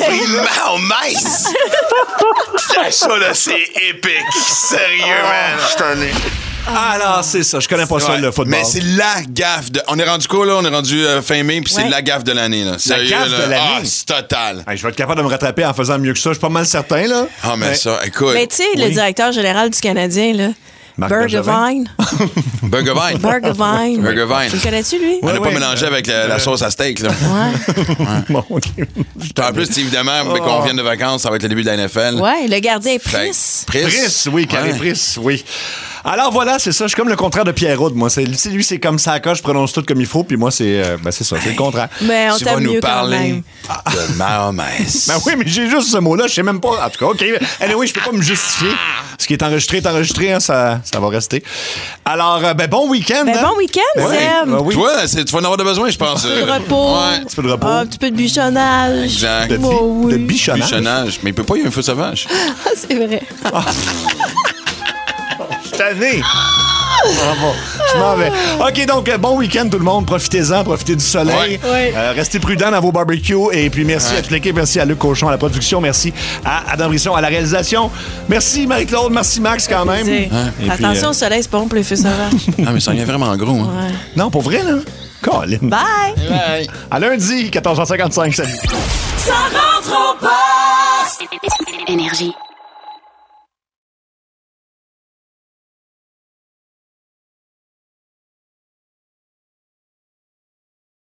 Ça, là, c'est épique. Sérieux, man. Je t'en ai. Alors, c'est ça. Je connais pas ça, le football. Mais c'est la gaffe de... On est rendu quoi, là? On est rendu fin mai, puis c'est la gaffe de l'année, là. Sérieux, la gaffe de l'année? Ah, c'est total. Je vais être capable de me rattraper en faisant mieux que ça. Je suis pas mal certain, là. Ah, mais ça, écoute... Mais tu sais, le directeur général du Canadien, là... Burgervine. Burgervine. Burgervine. Burgervine. Tu le connais-tu, lui? On n'a pas mélangé avec la sauce à steak, là. Bon, OK. En plus, évidemment, dès qu'on vient de vacances, ça va être le début de la NFL. Ouais, le gardien Price. Price, oui, Carré Price, oui. Alors voilà, c'est ça. Je suis comme le contraire de Pierre Roud, moi. Lui, c'est comme ça, je prononce tout comme il faut, puis moi, c'est ça, c'est le contraire. Mais on tu vas nous parler quand même. de Mahomes. Ben oui, mais j'ai juste ce mot-là, je sais même pas. En tout cas, OK. Anyway, je peux pas me justifier. Ce qui est enregistré, hein, ça va rester. Alors, bon week-end. Ben, bon week-end, Sam. Oui. Toi, tu vas en avoir de besoin, je pense. Un petit peu de repos. Ouais. Un petit peu de repos. Un petit peu de bichonnage. Exact. De bichonnage. Bichonnage. Mais il peut pas y avoir un feu sauvage. C'est vrai. Je suis tanné. Bravo. Je m'en vais. OK, donc, bon week-end, tout le monde. Profitez-en, profitez du soleil. Ouais. Restez prudents dans vos barbecues. Et puis, merci à toute l'équipe. Merci à Luc Cochon à la production. Merci à Adam Brisson à la réalisation. Merci, Marie-Claude. Merci, Max, quand même. Attention au soleil, c'est pas bon pour les feux sauvages. Ah, mais ça en vient vraiment gros. Hein. Ouais. Non, pour vrai, là. Colin. Bye. Bye. À lundi, 14h55. Salut. Ça rentre au poste! Énergie.